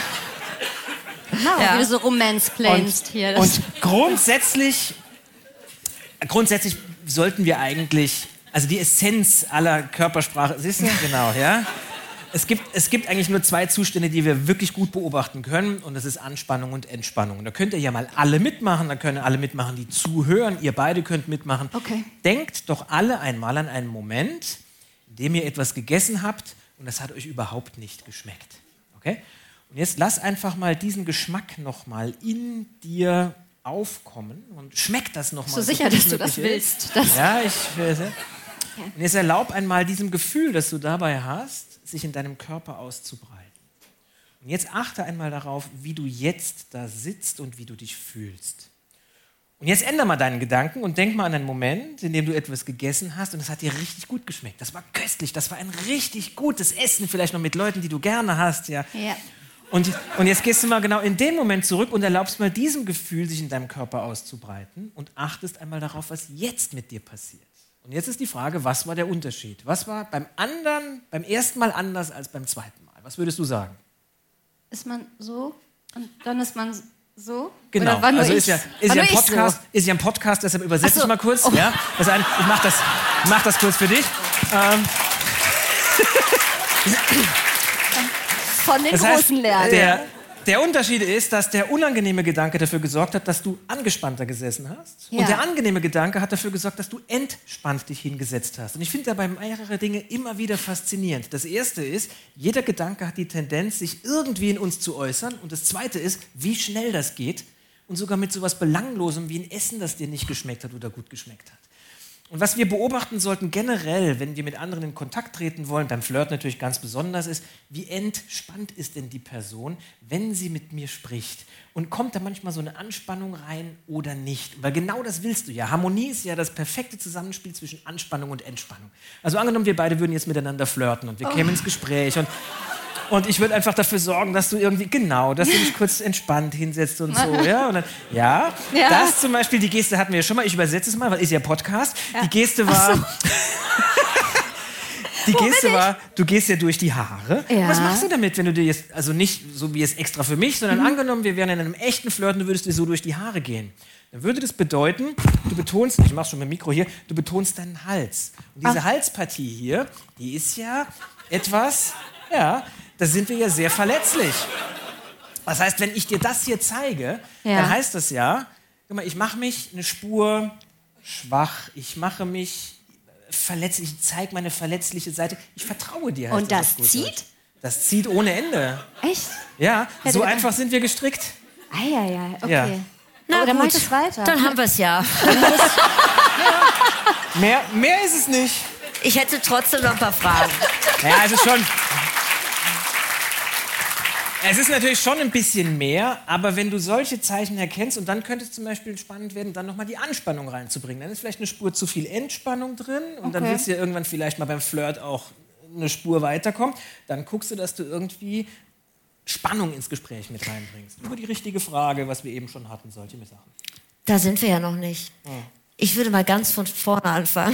Wow, Ja. wie du so romansplainst hier. Das Und grundsätzlich, grundsätzlich sollten wir eigentlich, also die Essenz aller Körpersprache, siehst du? Genau, ja. Es gibt, es gibt eigentlich nur zwei Zustände, die wir wirklich gut beobachten können, und das ist Anspannung und Entspannung. Und da könnt ihr ja mal alle mitmachen, da können alle mitmachen, die zuhören, ihr beide könnt mitmachen. Okay. Denkt doch alle einmal an einen Moment, in dem ihr etwas gegessen habt und das hat euch überhaupt nicht geschmeckt. Okay? Und jetzt lass einfach mal diesen Geschmack nochmal in dir aufkommen und schmeck das nochmal. so sicher, dass du das willst. Das Ja, ich will es. Und jetzt erlaub einmal diesem Gefühl, das du dabei hast, sich in deinem Körper auszubreiten. Und jetzt achte einmal darauf, wie du jetzt da sitzt und wie du dich fühlst. Und jetzt ändere mal deinen Gedanken und denk mal an einen Moment, in dem du etwas gegessen hast und es hat dir richtig gut geschmeckt. Das war köstlich, das war ein richtig gutes Essen, vielleicht noch mit Leuten, die du gerne hast. Ja. Ja. Und, und jetzt gehst du mal genau in den Moment zurück und erlaubst mal diesem Gefühl, sich in deinem Körper auszubreiten und achtest einmal darauf, was jetzt mit dir passiert. Und jetzt ist die Frage, was war der Unterschied? Was war beim anderen, beim ersten Mal anders als beim zweiten Mal? Was würdest du sagen? ist man so und dann ist man so. Genau, Oder war nur also ich, ist ja, ist war ja nur ein ich Podcast, ist ja ein Podcast, deshalb übersetze Ach so. ich mal kurz. Oh. Ja? Das ist ein, ich mach das, ich mach das kurz für dich. Ähm, So? Von den das heißt, Großen lernen. der, der Unterschied ist, dass der unangenehme Gedanke dafür gesorgt hat, dass du angespannter gesessen hast. Ja. Und der angenehme Gedanke hat dafür gesorgt, dass du entspannt dich hingesetzt hast. Und ich finde dabei mehrere Dinge immer wieder faszinierend. Das erste ist, jeder Gedanke hat die Tendenz, sich irgendwie in uns zu äußern. Und das zweite ist, wie schnell das geht. Und sogar mit sowas Belanglosem wie ein Essen, das dir nicht geschmeckt hat oder gut geschmeckt hat. Und was wir beobachten sollten generell, wenn wir mit anderen in Kontakt treten wollen, beim Flirt natürlich ganz besonders, ist, wie entspannt ist denn die Person, wenn sie mit mir spricht? Und kommt da manchmal so eine Anspannung rein oder nicht? Weil genau das willst du ja. Harmonie ist ja das perfekte Zusammenspiel zwischen Anspannung und Entspannung. Also angenommen, wir beide würden jetzt miteinander flirten und wir kämen ins Gespräch und Und ich würde einfach dafür sorgen, dass du irgendwie, genau, dass du dich kurz entspannt hinsetzt und so, ja. Und dann, ja, Ja. das zum Beispiel, die Geste hatten wir ja schon mal, ich übersetze es mal, weil ist ja Podcast. Die Geste war, so. die Geste war, du gehst ja durch die Haare. Ja. Was machst du damit, wenn du dir jetzt, also nicht so wie jetzt extra für mich, sondern Mhm. angenommen, wir wären in einem echten Flirt und du würdest dir so durch die Haare gehen. Dann würde das bedeuten, du betonst, ich mach's schon mit dem Mikro hier, du betonst deinen Hals. Und diese Ach. Halspartie hier, die ist ja etwas, ja, da sind wir ja sehr verletzlich. Das heißt, wenn ich dir das hier zeige, Ja. dann heißt das ja, guck mal, ich mache mich eine Spur schwach, ich mache mich verletzlich, ich zeige meine verletzliche Seite. Ich vertraue dir. Und das zieht? Das zieht ohne Ende. Echt? Ja, so einfach sind wir gestrickt. Eieiei, okay. Ja. Na oh, dann gut, mach ich weiter. dann haben wir es ja. Mehr, mehr ist es nicht. Ich hätte trotzdem noch ein paar Fragen. Ja, es ist schon... Es ist natürlich schon ein bisschen mehr, aber wenn du solche Zeichen erkennst, und dann könnte es zum Beispiel spannend werden, dann nochmal die Anspannung reinzubringen. Dann ist vielleicht eine Spur zu viel Entspannung drin und okay. dann willst du ja irgendwann vielleicht mal beim Flirt auch eine Spur weiterkommen. Dann guckst du, dass du irgendwie Spannung ins Gespräch mit reinbringst. Über die richtige Frage, was wir eben schon hatten, solche Sachen. Da sind wir ja noch nicht. Ja. Ich würde mal ganz von vorne anfangen.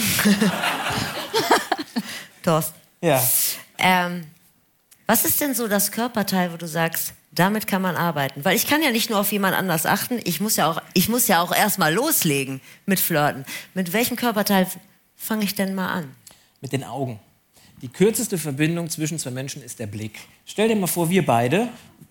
Thorsten. Ja. Ähm, was ist denn so das Körperteil, wo du sagst, damit kann man arbeiten? Weil ich kann ja nicht nur auf jemand anders achten, ich muss ja auch, ich muss ja auch erstmal loslegen mit Flirten. Mit welchem Körperteil fange ich denn mal an? Mit den Augen. Die kürzeste Verbindung zwischen zwei Menschen ist der Blick. Stell dir mal vor, wir beide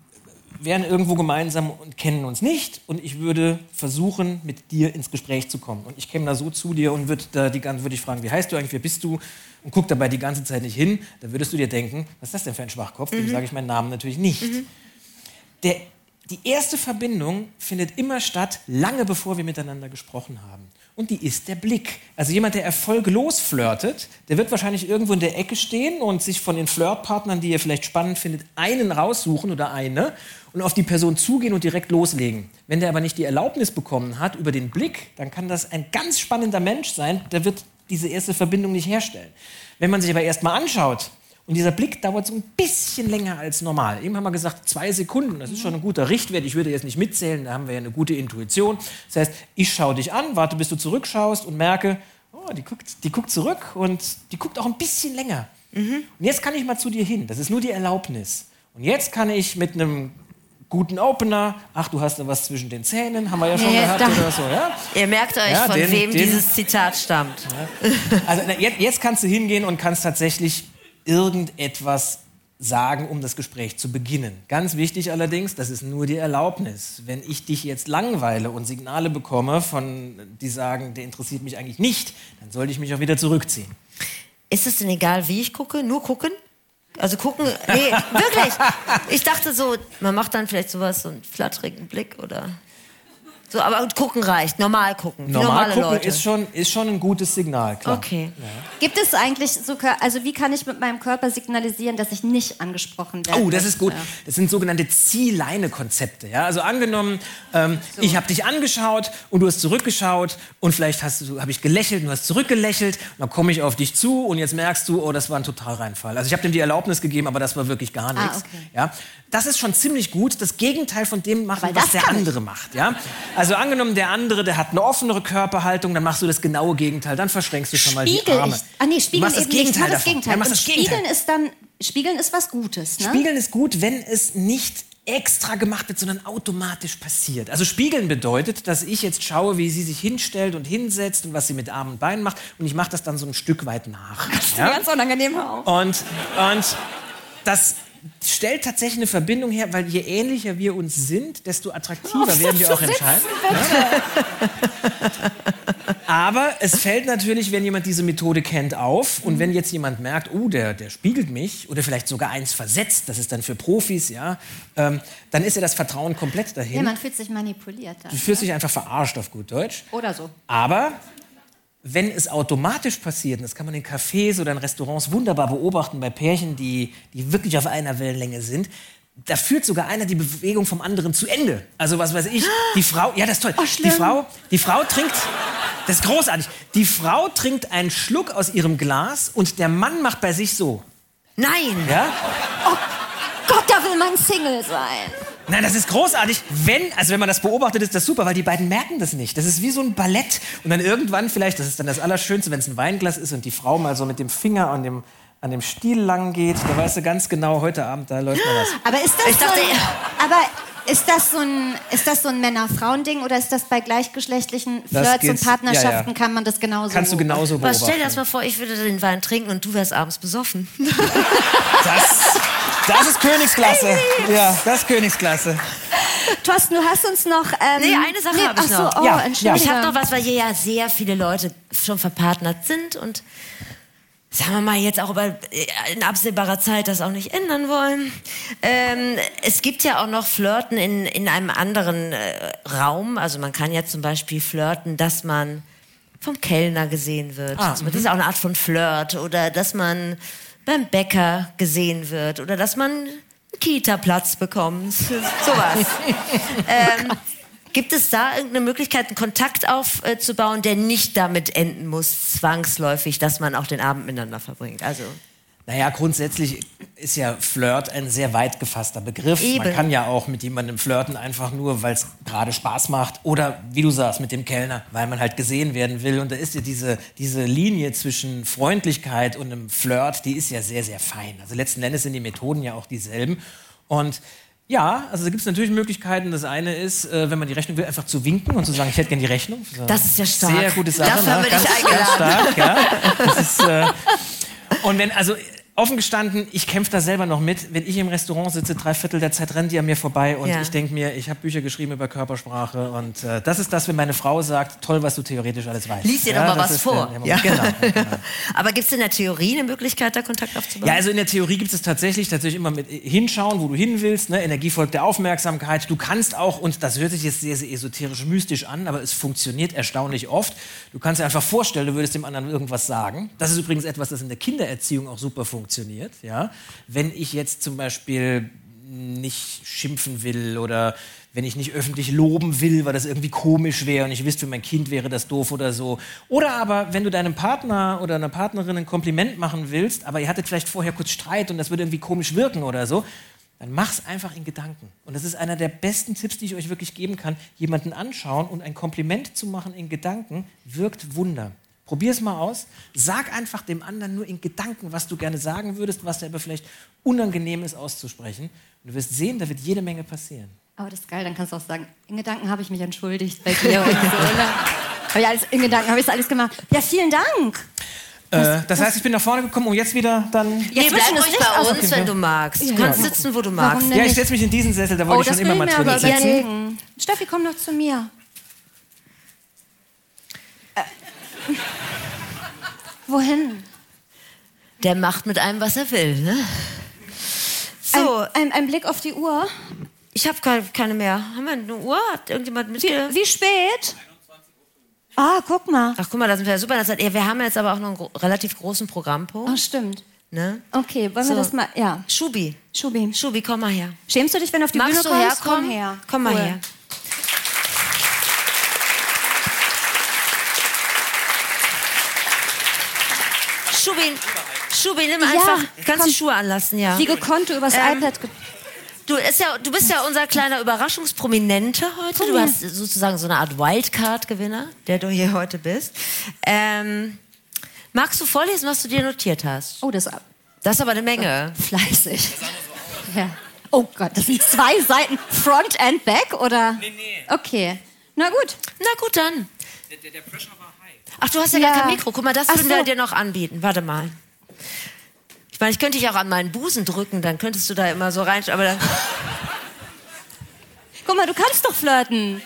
wären irgendwo gemeinsam und kennen uns nicht und ich würde versuchen, mit dir ins Gespräch zu kommen. Und ich käme da so zu dir und würde da die ganze, würde ich fragen, wie heißt du eigentlich, wer bist du? Und guck dabei die ganze Zeit nicht hin. Da würdest du dir denken, was ist das denn für ein Schwachkopf? Mhm. Dem sage ich meinen Namen natürlich nicht. Mhm. Der, die erste Verbindung findet immer statt, lange bevor wir miteinander gesprochen haben. Und die ist der Blick. Also jemand, der erfolglos flirtet, der wird wahrscheinlich irgendwo in der Ecke stehen und sich von den Flirtpartnern, die er vielleicht spannend findet, einen raussuchen oder eine und auf die Person zugehen und direkt loslegen. Wenn der aber nicht die Erlaubnis bekommen hat über den Blick, dann kann das ein ganz spannender Mensch sein, der wird diese erste Verbindung nicht herstellen. Wenn man sich aber erst mal anschaut, und dieser Blick dauert so ein bisschen länger als normal. Eben haben wir gesagt, zwei Sekunden, das ist schon ein guter Richtwert. Ich würde jetzt nicht mitzählen, da haben wir ja eine gute Intuition. Das heißt, ich schaue dich an, warte, bis du zurückschaust und merke, oh, die guckt, die guckt zurück und die guckt auch ein bisschen länger. Mhm. Und jetzt kann ich mal zu dir hin. Das ist nur die Erlaubnis. Und jetzt kann ich mit einem guten Opener, ach, du hast da was zwischen den Zähnen, haben wir ja schon nee, gehört oder so. Ja? Ihr merkt euch, ja, von den, wem den, dieses Zitat stammt. Ja. Also jetzt, jetzt kannst du hingehen und kannst tatsächlich irgendetwas sagen, um das Gespräch zu beginnen. Ganz wichtig allerdings, das ist nur die Erlaubnis. Wenn ich dich jetzt langweile und Signale bekomme, von, die sagen, der interessiert mich eigentlich nicht, dann sollte ich mich auch wieder zurückziehen. Ist es denn egal, wie ich gucke? Nur gucken? Also gucken, nee, wirklich. Ich dachte so, man macht dann vielleicht sowas, so einen flatterigen Blick oder... So, aber gucken reicht, normal gucken. Normal gucken Leute. Ist, schon, ist schon ein gutes Signal, klar. Okay. Ja. Gibt es eigentlich so, also wie kann ich mit meinem Körper signalisieren, dass ich nicht angesprochen werde? Oh, das ist gut. Das sind sogenannte Zielleine-Konzepte. Ja? Also angenommen, ähm, so. ich habe dich angeschaut und du hast zurückgeschaut und vielleicht hast du, habe ich gelächelt und du hast zurückgelächelt und dann komme ich auf dich zu und jetzt merkst du, oh, das war ein Totalreinfall. Also ich habe dir die Erlaubnis gegeben, aber das war wirklich gar nichts. Ah, okay. Ja? Das ist schon ziemlich gut, das Gegenteil von dem machen, was der andere ich. macht. Ja? Also angenommen, der andere, der hat eine offenere Körperhaltung, dann machst du das genaue Gegenteil, dann verschränkst du schon mal die Arme. Ich. Ah nee, Spiegeln du machst das Gegenteil das Gegenteil. Ja, das Spiegeln ist dann, Spiegeln ist was Gutes, ne? Spiegeln ist gut, wenn es nicht extra gemacht wird, sondern automatisch passiert. Also Spiegeln bedeutet, dass ich jetzt schaue, wie sie sich hinstellt und hinsetzt und was sie mit Armen und Beinen macht und ich mache das dann so ein Stück weit nach. Das ist ja? ganz unangenehm auf. Und, und das stellt tatsächlich eine Verbindung her, weil je ähnlicher wir uns sind, desto attraktiver oh, werden wir auch entscheiden. Ja. Aber es fällt natürlich, wenn jemand diese Methode kennt, auf. Und wenn jetzt jemand merkt, oh, der, der spiegelt mich oder vielleicht sogar eins versetzt, das ist dann für Profis, ja, ähm, dann ist ja das Vertrauen komplett dahin. Ja, man fühlt sich manipuliert. Dann, du fühlst ne? dich einfach verarscht auf gut Deutsch. Oder so. Aber wenn es automatisch passiert, und das kann man in Cafés oder in Restaurants wunderbar beobachten, bei Pärchen, die, die wirklich auf einer Wellenlänge sind, da führt sogar einer die Bewegung vom anderen zu Ende. Also was weiß ich, die Frau, ja das ist toll, oh, die Frau, die Frau trinkt, das ist großartig, die Frau trinkt einen Schluck aus ihrem Glas und der Mann macht bei sich so. Nein! Ja? Oh Gott, da will man Single sein. Nein, das ist großartig. Wenn, also wenn man das beobachtet, ist das super, weil die beiden merken das nicht. Das ist wie so ein Ballett. Und dann irgendwann vielleicht, das ist dann das Allerschönste, wenn es ein Weinglas ist und die Frau mal so mit dem Finger an dem, an dem Stiel lang geht, da weißt du ganz genau, heute Abend, da läuft mal was. Aber ist das, ich dachte, so ein, aber ist das so ein, ist das so ein Männer-Frauen-Ding oder ist das bei gleichgeschlechtlichen Flirts und Partnerschaften, ja, ja. kann man das genauso Kannst du genauso beobachten. Aber stell dir das mal vor, ich würde den Wein trinken und du wärst abends besoffen. Das, das ist Königsklasse. Ja, das ist Königsklasse. Thorsten, du hast uns noch... Ähm, nee, eine Sache nee, habe ich ach so, noch. Oh, Ja, Entschuldigung. Ich habe noch was, weil hier ja sehr viele Leute schon verpartnert sind und sagen wir mal jetzt auch über, in absehbarer Zeit das auch nicht ändern wollen. Ähm, es gibt ja auch noch Flirten in, in einem anderen äh, Raum. Also man kann ja zum Beispiel flirten, dass man vom Kellner gesehen wird. Ah, das ist auch eine Art von Flirt. Oder dass man beim Bäcker gesehen wird. Oder dass man einen Kita-Platz bekommt. Sowas. ähm, Gibt es da irgendeine Möglichkeit, einen Kontakt aufzubauen, der nicht damit enden muss, zwangsläufig, dass man auch den Abend miteinander verbringt? Also Naja, grundsätzlich ist ja Flirt ein sehr weit gefasster Begriff. Eben. Man kann ja auch mit jemandem flirten, einfach nur, weil es gerade Spaß macht. Oder, wie du sagst, mit dem Kellner, weil man halt gesehen werden will. Und da ist ja diese, diese Linie zwischen Freundlichkeit und einem Flirt, die ist ja sehr, sehr fein. Also letzten Endes sind die Methoden ja auch dieselben. Und ja, also da gibt es natürlich Möglichkeiten. Das eine ist, äh, wenn man die Rechnung will, einfach zu winken und zu sagen, ich hätte gerne die Rechnung. So, das ist ja stark. Sehr gute Sache. Dafür haben wir dich ganz, eingeladen. ganz stark, ja. Das ist, äh, und wenn, also offen gestanden, ich kämpfe da selber noch mit. Wenn ich im Restaurant sitze, drei Viertel der Zeit rennt die an mir vorbei und Ja. ich denke mir, ich habe Bücher geschrieben über Körpersprache und äh, das ist das, wenn meine Frau sagt, toll, was du theoretisch alles weißt. Lies dir ja, doch mal das was ist vor. Der, der Ja. Genau, genau. Aber gibt es in der Theorie eine Möglichkeit, da Kontakt aufzubauen? Ja, also in der Theorie gibt es tatsächlich, tatsächlich immer mit hinschauen, wo du hin willst. Ne? Energie folgt der Aufmerksamkeit. Du kannst auch, und das hört sich jetzt sehr, sehr esoterisch mystisch an, aber es funktioniert erstaunlich oft. Du kannst dir einfach vorstellen, du würdest dem anderen irgendwas sagen. Das ist übrigens etwas, das in der Kindererziehung auch super funktioniert. Ja? Wenn ich jetzt zum Beispiel nicht schimpfen will oder wenn ich nicht öffentlich loben will, weil das irgendwie komisch wäre und ich wüsste, für mein Kind wäre das doof oder so. Oder aber, wenn du deinem Partner oder einer Partnerin ein Kompliment machen willst, aber ihr hattet vielleicht vorher kurz Streit und das würde irgendwie komisch wirken oder so, dann mach's einfach in Gedanken. Und das ist einer der besten Tipps, die ich euch wirklich geben kann. Jemanden anschauen und ein Kompliment zu machen in Gedanken wirkt Wunder. Probier es mal aus. Sag einfach dem anderen nur in Gedanken, was du gerne sagen würdest, was dir aber vielleicht unangenehm ist auszusprechen. Und du wirst sehen, da wird jede Menge passieren. Aber das ist geil, dann kannst du auch sagen, in Gedanken habe ich mich entschuldigt bei dir. Und so, oder? Hab ich alles, in Gedanken habe ich das alles gemacht. Ja, vielen Dank. Äh, das heißt, ich bin nach vorne gekommen und jetzt wieder dann... Nee, Jetzt bleib zwischen das ruhig Licht bei aus. uns, Okay, wenn ja. du magst. Du Ja. kannst sitzen, wo du Warum magst. denn? Ja, ich setze mich in diesen Sessel, da wollte Oh, ich das schon will immer ich mal mir drin aber sitzen. überlegen. Steffi, komm doch zu mir. Äh. Wohin? Der macht mit einem, was er will. Ne? So, Ein, ein, ein Blick auf die Uhr. ich habe keine, keine mehr. Haben wir eine Uhr? Hat irgendjemand Wie, mitge... wie spät? Ah, guck mal. Ach, guck mal, da sind wir ja super. Das hat, ja, wir haben jetzt aber auch noch einen gro relativ großen Programmpunkt. Oh, stimmt. Ne? Okay, wollen So. wir das mal... Ja. Schubi, Schubi. Schubi, komm mal her. Schämst du dich, wenn du auf die Magst Bühne du kommst? herkommen? Komm her. Komm mal Cool. her. Schubi, Schubi, nimm einfach, kannst komm. die Schuhe anlassen, ja. Wie gekonnt du übers Ähm, iPad... Ge Du, ist ja, du bist ja unser kleiner Überraschungsprominente heute. Von Du mir. hast sozusagen so eine Art Wildcard-Gewinner, der du hier heute bist. Ähm, magst du vorlesen, was du dir notiert hast? Oh, das... Das ist aber eine Menge. Fleißig. Ja. Oh Gott, das sind zwei Seiten Front and Back, oder? Nee, nee. Okay. Na gut. Na gut, dann. Der, der, der Pressure war high. Ach, du hast ja, Ja. gar kein Mikro. Guck mal, das Ach würden wir so. dir noch anbieten. Warte mal. Ich meine, ich könnte dich auch an meinen Busen drücken, dann könntest du da immer so rein... Aber dann, Guck mal, du kannst doch flirten.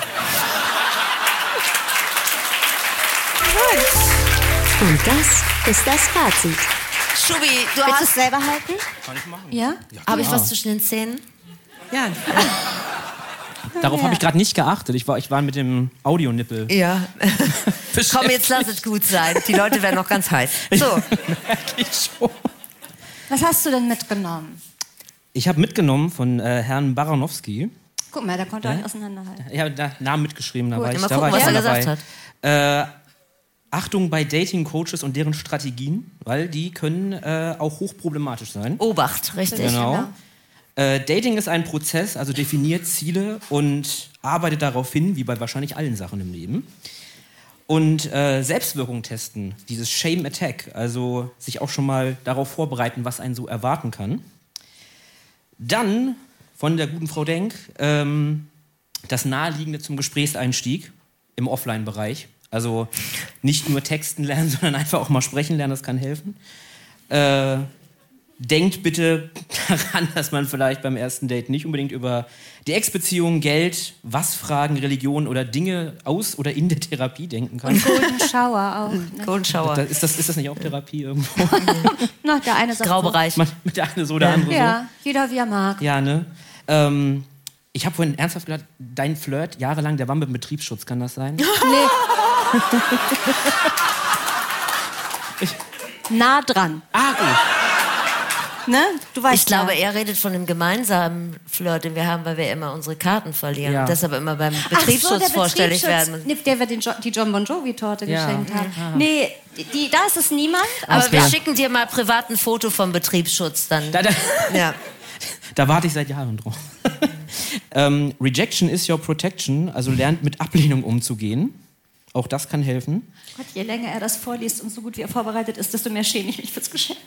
Und das ist das Fazit. Schubi, du Willst du es hast... selber halten? Kann ich machen? Ja? Habe ich was zwischen den Zähnen? Ja. Darauf habe ich gerade nicht geachtet. Ich war, ich war mit dem Audionippel. Ja. Komm, jetzt lass es gut sein. Die Leute werden noch ganz heiß. So. Merke ich schon. Was hast du denn mitgenommen? Ich habe mitgenommen von äh, Herrn Baranowski. Guck mal, der konnte euch auseinanderhalten. Ich habe da Namen mitgeschrieben, da Gut, war ich, mal da gucken, war ich was er dabei. gesagt Äh, Achtung bei Dating-Coaches und deren Strategien, weil die können äh, auch hochproblematisch sein. Obacht, richtig. Genau. Äh, Dating ist ein Prozess, also definiert Ziele und arbeitet darauf hin, wie bei wahrscheinlich allen Sachen im Leben. Und äh, Selbstwirkung testen, dieses Shame Attack, also sich auch schon mal darauf vorbereiten, was einen so erwarten kann. Dann von der guten Frau Denk ähm, das Naheliegende zum Gesprächseinstieg im Offline-Bereich. Also nicht nur texten lernen, sondern einfach auch mal sprechen lernen, das kann helfen. Äh, denkt bitte daran, dass man vielleicht beim ersten Date nicht unbedingt über die Ex-Beziehung, Geld, Was-Fragen, Religion oder Dinge aus oder in der Therapie denken kann. Und Golden Shower auch. Ne? Golden Shower. Da, ist, das, ist das nicht auch Therapie irgendwo? Na, der eine sagt Graubereich. Man, mit der eine so, der andere so. Ja, jeder wie er mag. Ja, ne? Ähm, ich habe vorhin ernsthaft gedacht, dein Flirt jahrelang, der war mit dem Betriebsschutz, kann das sein? Nee. ich, nah dran. Ah, gut. Ne? Du weißt ich glaube, ja. er redet von dem gemeinsamen Flirt, den wir haben, weil wir immer unsere Karten verlieren Ja. und deshalb immer beim Betriebsschutz Ach so, vorstellig Betriebsschutz, werden. müssen. Der wir den jo- die John Bon Jovi-Torte Ja. geschenkt haben. Ja. Nee, die, da ist es niemand. Aber Okay. wir schicken dir mal privat ein Foto vom Betriebsschutz dann. Da, da, Ja. da warte ich seit Jahren drauf. ähm, Rejection is your protection, also lernt mit Ablehnung umzugehen. Auch das kann helfen. Gott, je länger er das vorliest und so gut wie er vorbereitet ist, desto mehr schäme ich mich fürs Geschenk.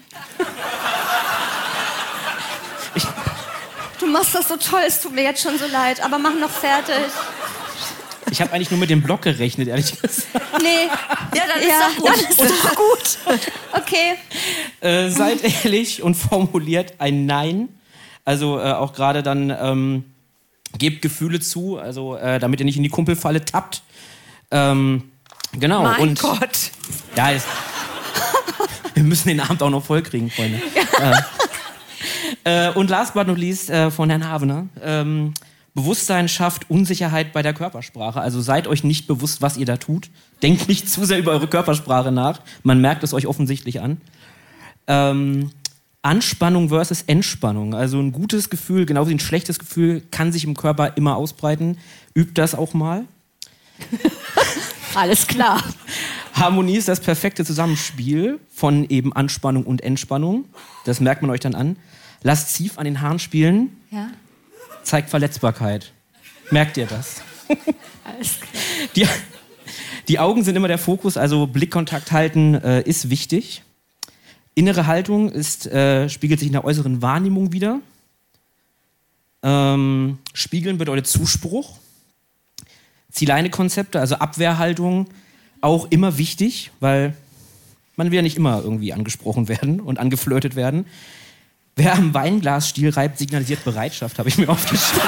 Ich, du machst das so toll, es tut mir jetzt schon so leid, aber mach noch fertig. ich habe eigentlich nur mit dem Block gerechnet, ehrlich gesagt. Nee. Ja, dann ist Ja, doch gut. dann ist doch gut. Okay. Äh, seid ehrlich und formuliert ein Nein. Also äh, auch gerade dann ähm, gebt Gefühle zu, also äh, damit ihr nicht in die Kumpelfalle tappt. Ähm, genau. Mein und Gott. Ja, ist, wir müssen den Abend auch noch voll kriegen, Freunde. Ja. Äh, und last but not least äh, von Herrn Havener. Ähm, Bewusstsein schafft Unsicherheit bei der Körpersprache. Also seid euch nicht bewusst, was ihr da tut. Denkt nicht zu sehr über eure Körpersprache nach. Man merkt es euch offensichtlich an. Ähm, Anspannung versus Entspannung. Also ein gutes Gefühl, genauso wie ein schlechtes Gefühl, kann sich im Körper immer ausbreiten. Übt das auch mal. Alles klar. Harmonie ist das perfekte Zusammenspiel von eben Anspannung und Entspannung. Das merkt man euch dann an. Lasziv an den Haaren spielen. Ja. Zeigt Verletzbarkeit. Merkt ihr das? Alles klar. Die, die Augen sind immer der Fokus, also Blickkontakt halten äh, ist wichtig. Innere Haltung ist, äh, spiegelt sich in der äußeren Wahrnehmung wider. Ähm, spiegeln bedeutet Zuspruch. Zielleinekonzepte, also Abwehrhaltung, auch immer wichtig, weil man will ja nicht immer irgendwie angesprochen werden und angeflirtet werden. Wer am Weinglasstiel reibt, signalisiert Bereitschaft, habe ich mir aufgeschrieben.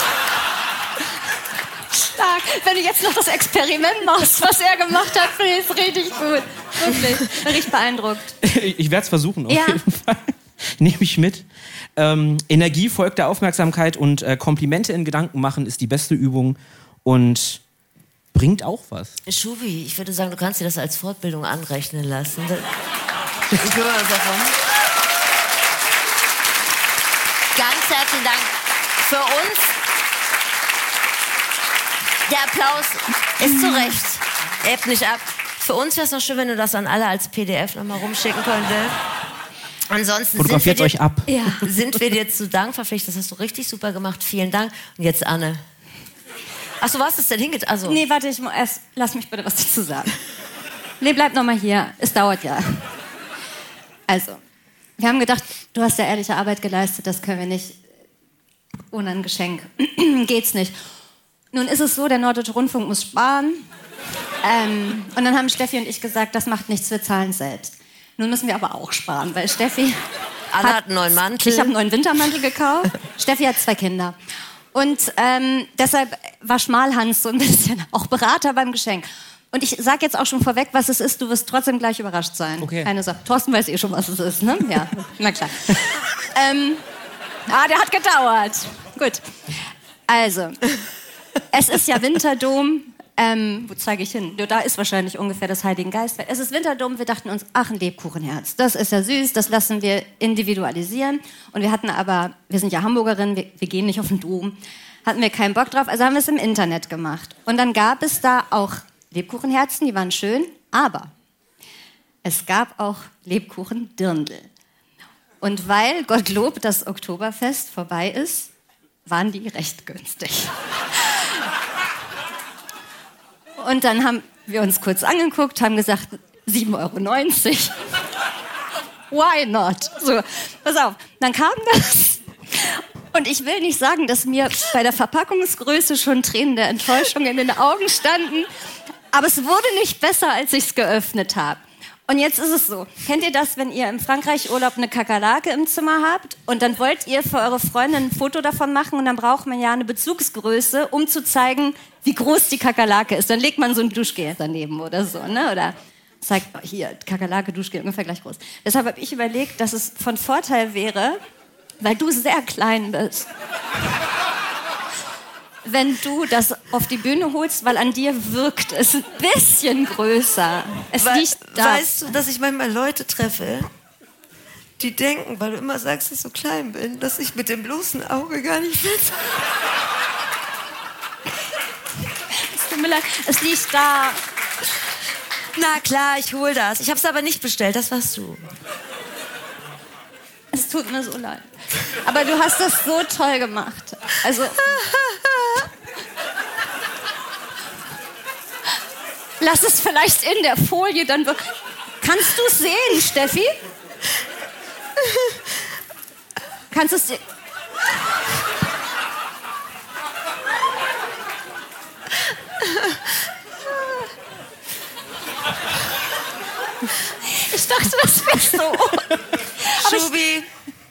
Stark. Wenn du jetzt noch das Experiment machst, was er gemacht hat, finde ich es richtig gut. Wirklich. Bin richtig beeindruckt. Ich werde es versuchen, auf Ja. jeden Fall. Nehme ich mit. Ähm, Energie folgt der Aufmerksamkeit und äh, Komplimente in Gedanken machen ist die beste Übung und bringt auch was. Schubi, ich würde sagen, du kannst dir das als Fortbildung anrechnen lassen. Ich kümmere uns davon. Ganz herzlichen Dank für uns. Der Applaus ist zu Recht. Ebbt nicht ab. Für uns wäre es noch schön, wenn du das an alle als P D F nochmal rumschicken könntest. Ansonsten sind wir, Fotografiert dir, euch ab. Ja, sind wir dir zu Dank verpflichtet. Das hast du richtig super gemacht. Vielen Dank. Und jetzt Anne. Achso, was ist denn hingeht? Also. Nee, warte, ich muss erst, lass mich bitte was dazu sagen. Nee, bleib noch mal hier. Es dauert ja. Also, wir haben gedacht, du hast ja ehrliche Arbeit geleistet, das können wir nicht ohne ein Geschenk. Geht's nicht. Nun ist es so, der Norddeutsche Rundfunk muss sparen. Ähm, und dann haben Steffi und ich gesagt, das macht nichts, wir zahlen selbst. Nun müssen wir aber auch sparen, weil Steffi Anne hat, hat einen neuen Mantel. Ich habe einen neuen Wintermantel gekauft. Steffi hat zwei Kinder. Und ähm, deshalb war Schmalhans so ein bisschen auch Berater beim Geschenk. Und ich sag jetzt auch schon vorweg, was es ist. Du wirst trotzdem gleich überrascht sein. Okay. Keine Sache. Thorsten weiß eh schon, was es ist, ne? Ja, na klar. ähm, ah, der hat gedauert. Gut. Also, es ist ja Winterdom. Ähm, wo zeige ich hin? Da ist wahrscheinlich ungefähr das Heiligen Geist. Es ist Winterdom. Wir dachten uns, ach, ein Lebkuchenherz. Das ist ja süß. Das lassen wir individualisieren. Und wir hatten aber, wir sind ja Hamburgerinnen, wir, wir gehen nicht auf den Dom. Hatten wir keinen Bock drauf, also haben wir es im Internet gemacht. Und dann gab es da auch Lebkuchenherzen, die waren schön. Aber es gab auch Lebkuchendirndl. Und weil, Gottlob, das Oktoberfest vorbei ist, waren die recht günstig. Und dann haben wir uns kurz angeguckt, haben gesagt, sieben Euro neunzig. Why not? So, pass auf, dann kam das. Und ich will nicht sagen, dass mir bei der Verpackungsgröße schon Tränen der Enttäuschung in den Augen standen. Aber es wurde nicht besser, als ich es geöffnet habe. Und jetzt ist es so. Kennt ihr das, wenn ihr im Frankreich Urlaub eine Kakerlake im Zimmer habt und dann wollt ihr für eure Freundin ein Foto davon machen und dann braucht man ja eine Bezugsgröße, um zu zeigen, wie groß die Kakerlake ist. Dann legt man so ein Duschgel daneben oder so, ne? Oder zeigt, oh, hier, Kakerlake, Duschgel, ungefähr gleich groß. Deshalb habe ich überlegt, dass es von Vorteil wäre, weil du sehr klein bist, wenn du das auf die Bühne holst, weil an dir wirkt es ein bisschen größer. Es We- liegt da. Weißt du, dass ich manchmal Leute treffe, die denken, weil du immer sagst, dass ich so klein bin, dass ich mit dem bloßen Auge gar nicht will. Es tut mir leid, es liegt da. Na klar, ich hol das. Ich hab's aber nicht bestellt, das warst du. Es tut mir so leid. Aber du hast das so toll gemacht. Also. Lass es vielleicht in der Folie dann. Be- Kannst du es sehen, Steffi? Kannst du es sehen? Ich dachte, das wäre so. Schubi,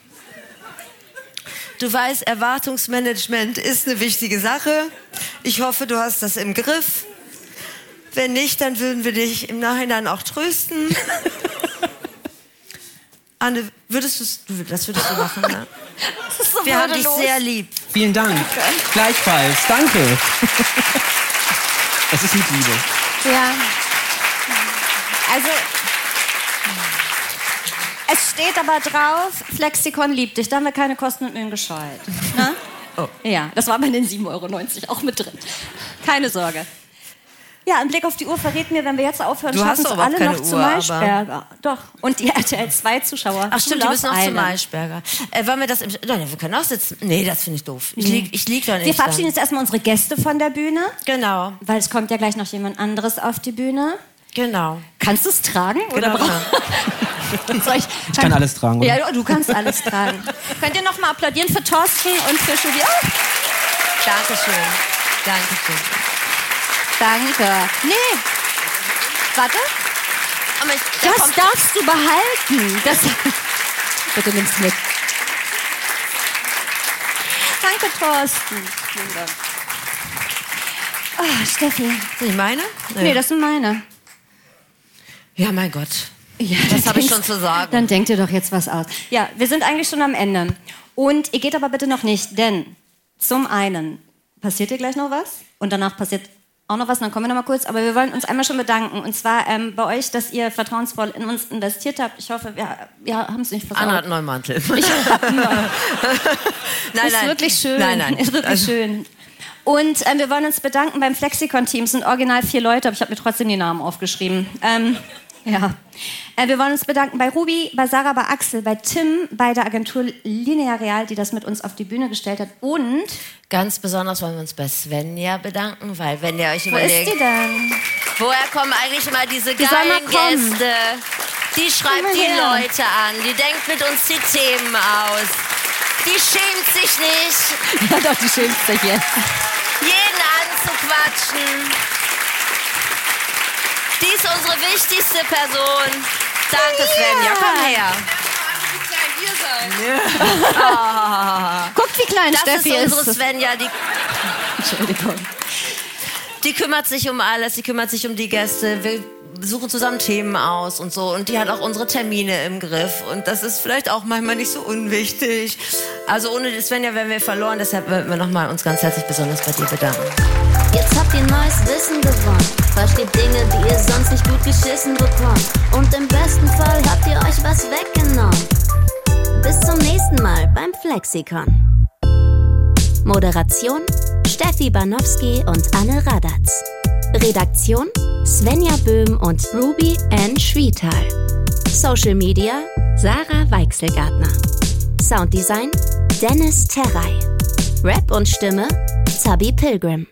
du weißt, Erwartungsmanagement ist eine wichtige Sache. Ich hoffe, du hast das im Griff. Wenn nicht, dann würden wir dich im Nachhinein auch trösten. Anne, würdest du's, du, das würdest du machen, ne? Das ist so Wir haben dich würdelos. sehr lieb. Vielen Dank. Gleichfalls. Danke. Es ist mit Liebe. Ja. Also, es steht aber drauf, Flexikon liebt dich. Da haben wir keine Kosten und Mühen gescheut. Ne? Oh. Ja, das war bei den sieben Euro neunzig auch mit drin. Keine Sorge. Ja, ein Blick auf die Uhr verrät mir, wenn wir jetzt aufhören, Du schaffen hast es doch überhaupt alle keine noch Uhr, zu Maischberger. Doch. Und die R T L zwei Zuschauer. Ach stimmt, die müssen noch zu Zulauf Maischberger. Äh, wollen wir das im... Nein, wir können auch sitzen. Nee, das finde ich doof. Ich lieg, ich lieg da nicht. Wir verabschieden dann. jetzt erstmal unsere Gäste von der Bühne. Genau, Weil es kommt ja gleich noch jemand anderes auf die Bühne. genau. Kannst du es tragen? Oder Genau. bra- Soll ich, Ich kann alles tragen, oder? Ja, du kannst alles tragen. Könnt ihr noch mal applaudieren für Thorsten und für Schubi? Oh, Dankeschön. Dankeschön. danke. Nee. Warte. Aber ich, da Das kommt, darfst du behalten. Das Bitte nimm's mit. Danke, Thorsten. Vielen Dank. Oh, Steffi. sind die meine? Nee, das sind meine. Ja, mein Gott. Ja, Das dann habe ich denkst- schon zu sagen. Dann denkt ihr doch jetzt was aus. Ja, wir sind eigentlich schon am Ende. Und ihr geht aber bitte noch nicht, denn zum einen passiert hier gleich noch was und danach passiert auch noch was, und dann kommen wir noch mal kurz. Aber wir wollen uns einmal schon bedanken. Und zwar ähm, bei euch, dass ihr vertrauensvoll in uns investiert habt. Ich hoffe, wir, wir haben es nicht versaut. Anna hat Neumantel. Ich hab nur. nein, ist nein. wirklich schön. Nein, nein. Ist wirklich Also- schön. Und ähm, wir wollen uns bedanken beim Flexikon-Team. Es sind original vier Leute, aber ich habe mir trotzdem die Namen aufgeschrieben. Ähm, ja. Äh, wir wollen uns bedanken bei Ruby, bei Sarah, bei Axel, bei Tim, bei der Agentur Linear Real, die das mit uns auf die Bühne gestellt hat. Und Ganz besonders wollen wir uns bei Svenja bedanken, weil wenn ihr euch wo ist überlegt, die denn? woher kommen eigentlich immer diese Die soll mal geilen kommen. Gäste? Die schreibt mal die her. Leute an, die denkt mit uns die Themen aus. Die schämt sich nicht, Ja, doch, die schönste hier. jeden anzuquatschen. Die ist unsere wichtigste Person. Danke, Svenja. Komm her. Guckt, wie klein Das Steffi ist ist. unsere Svenja, die, Entschuldigung. die kümmert sich um alles, die kümmert sich um die Gäste. Wir suchen zusammen Themen aus und so. Und die hat auch unsere Termine im Griff. Und das ist vielleicht auch manchmal nicht so unwichtig. Also ohne die Svenja wären wir verloren. Deshalb wollten wir nochmal uns ganz herzlich besonders bei dir bedanken. Jetzt habt ihr neues Wissen gewonnen. Versteht Dinge, die ihr sonst nicht gut geschissen bekommt. Und im besten Fall habt ihr euch was weggenommen. Bis zum nächsten Mal beim Flexikon. Moderation Steffi Banowski und Anne Radatz. Redaktion Svenja Böhm und Ruby Ann Schwietal. Social Media Sarah Weichselgartner. Sounddesign Dennis Terrey. Rap und Stimme Zabi Pilgrim.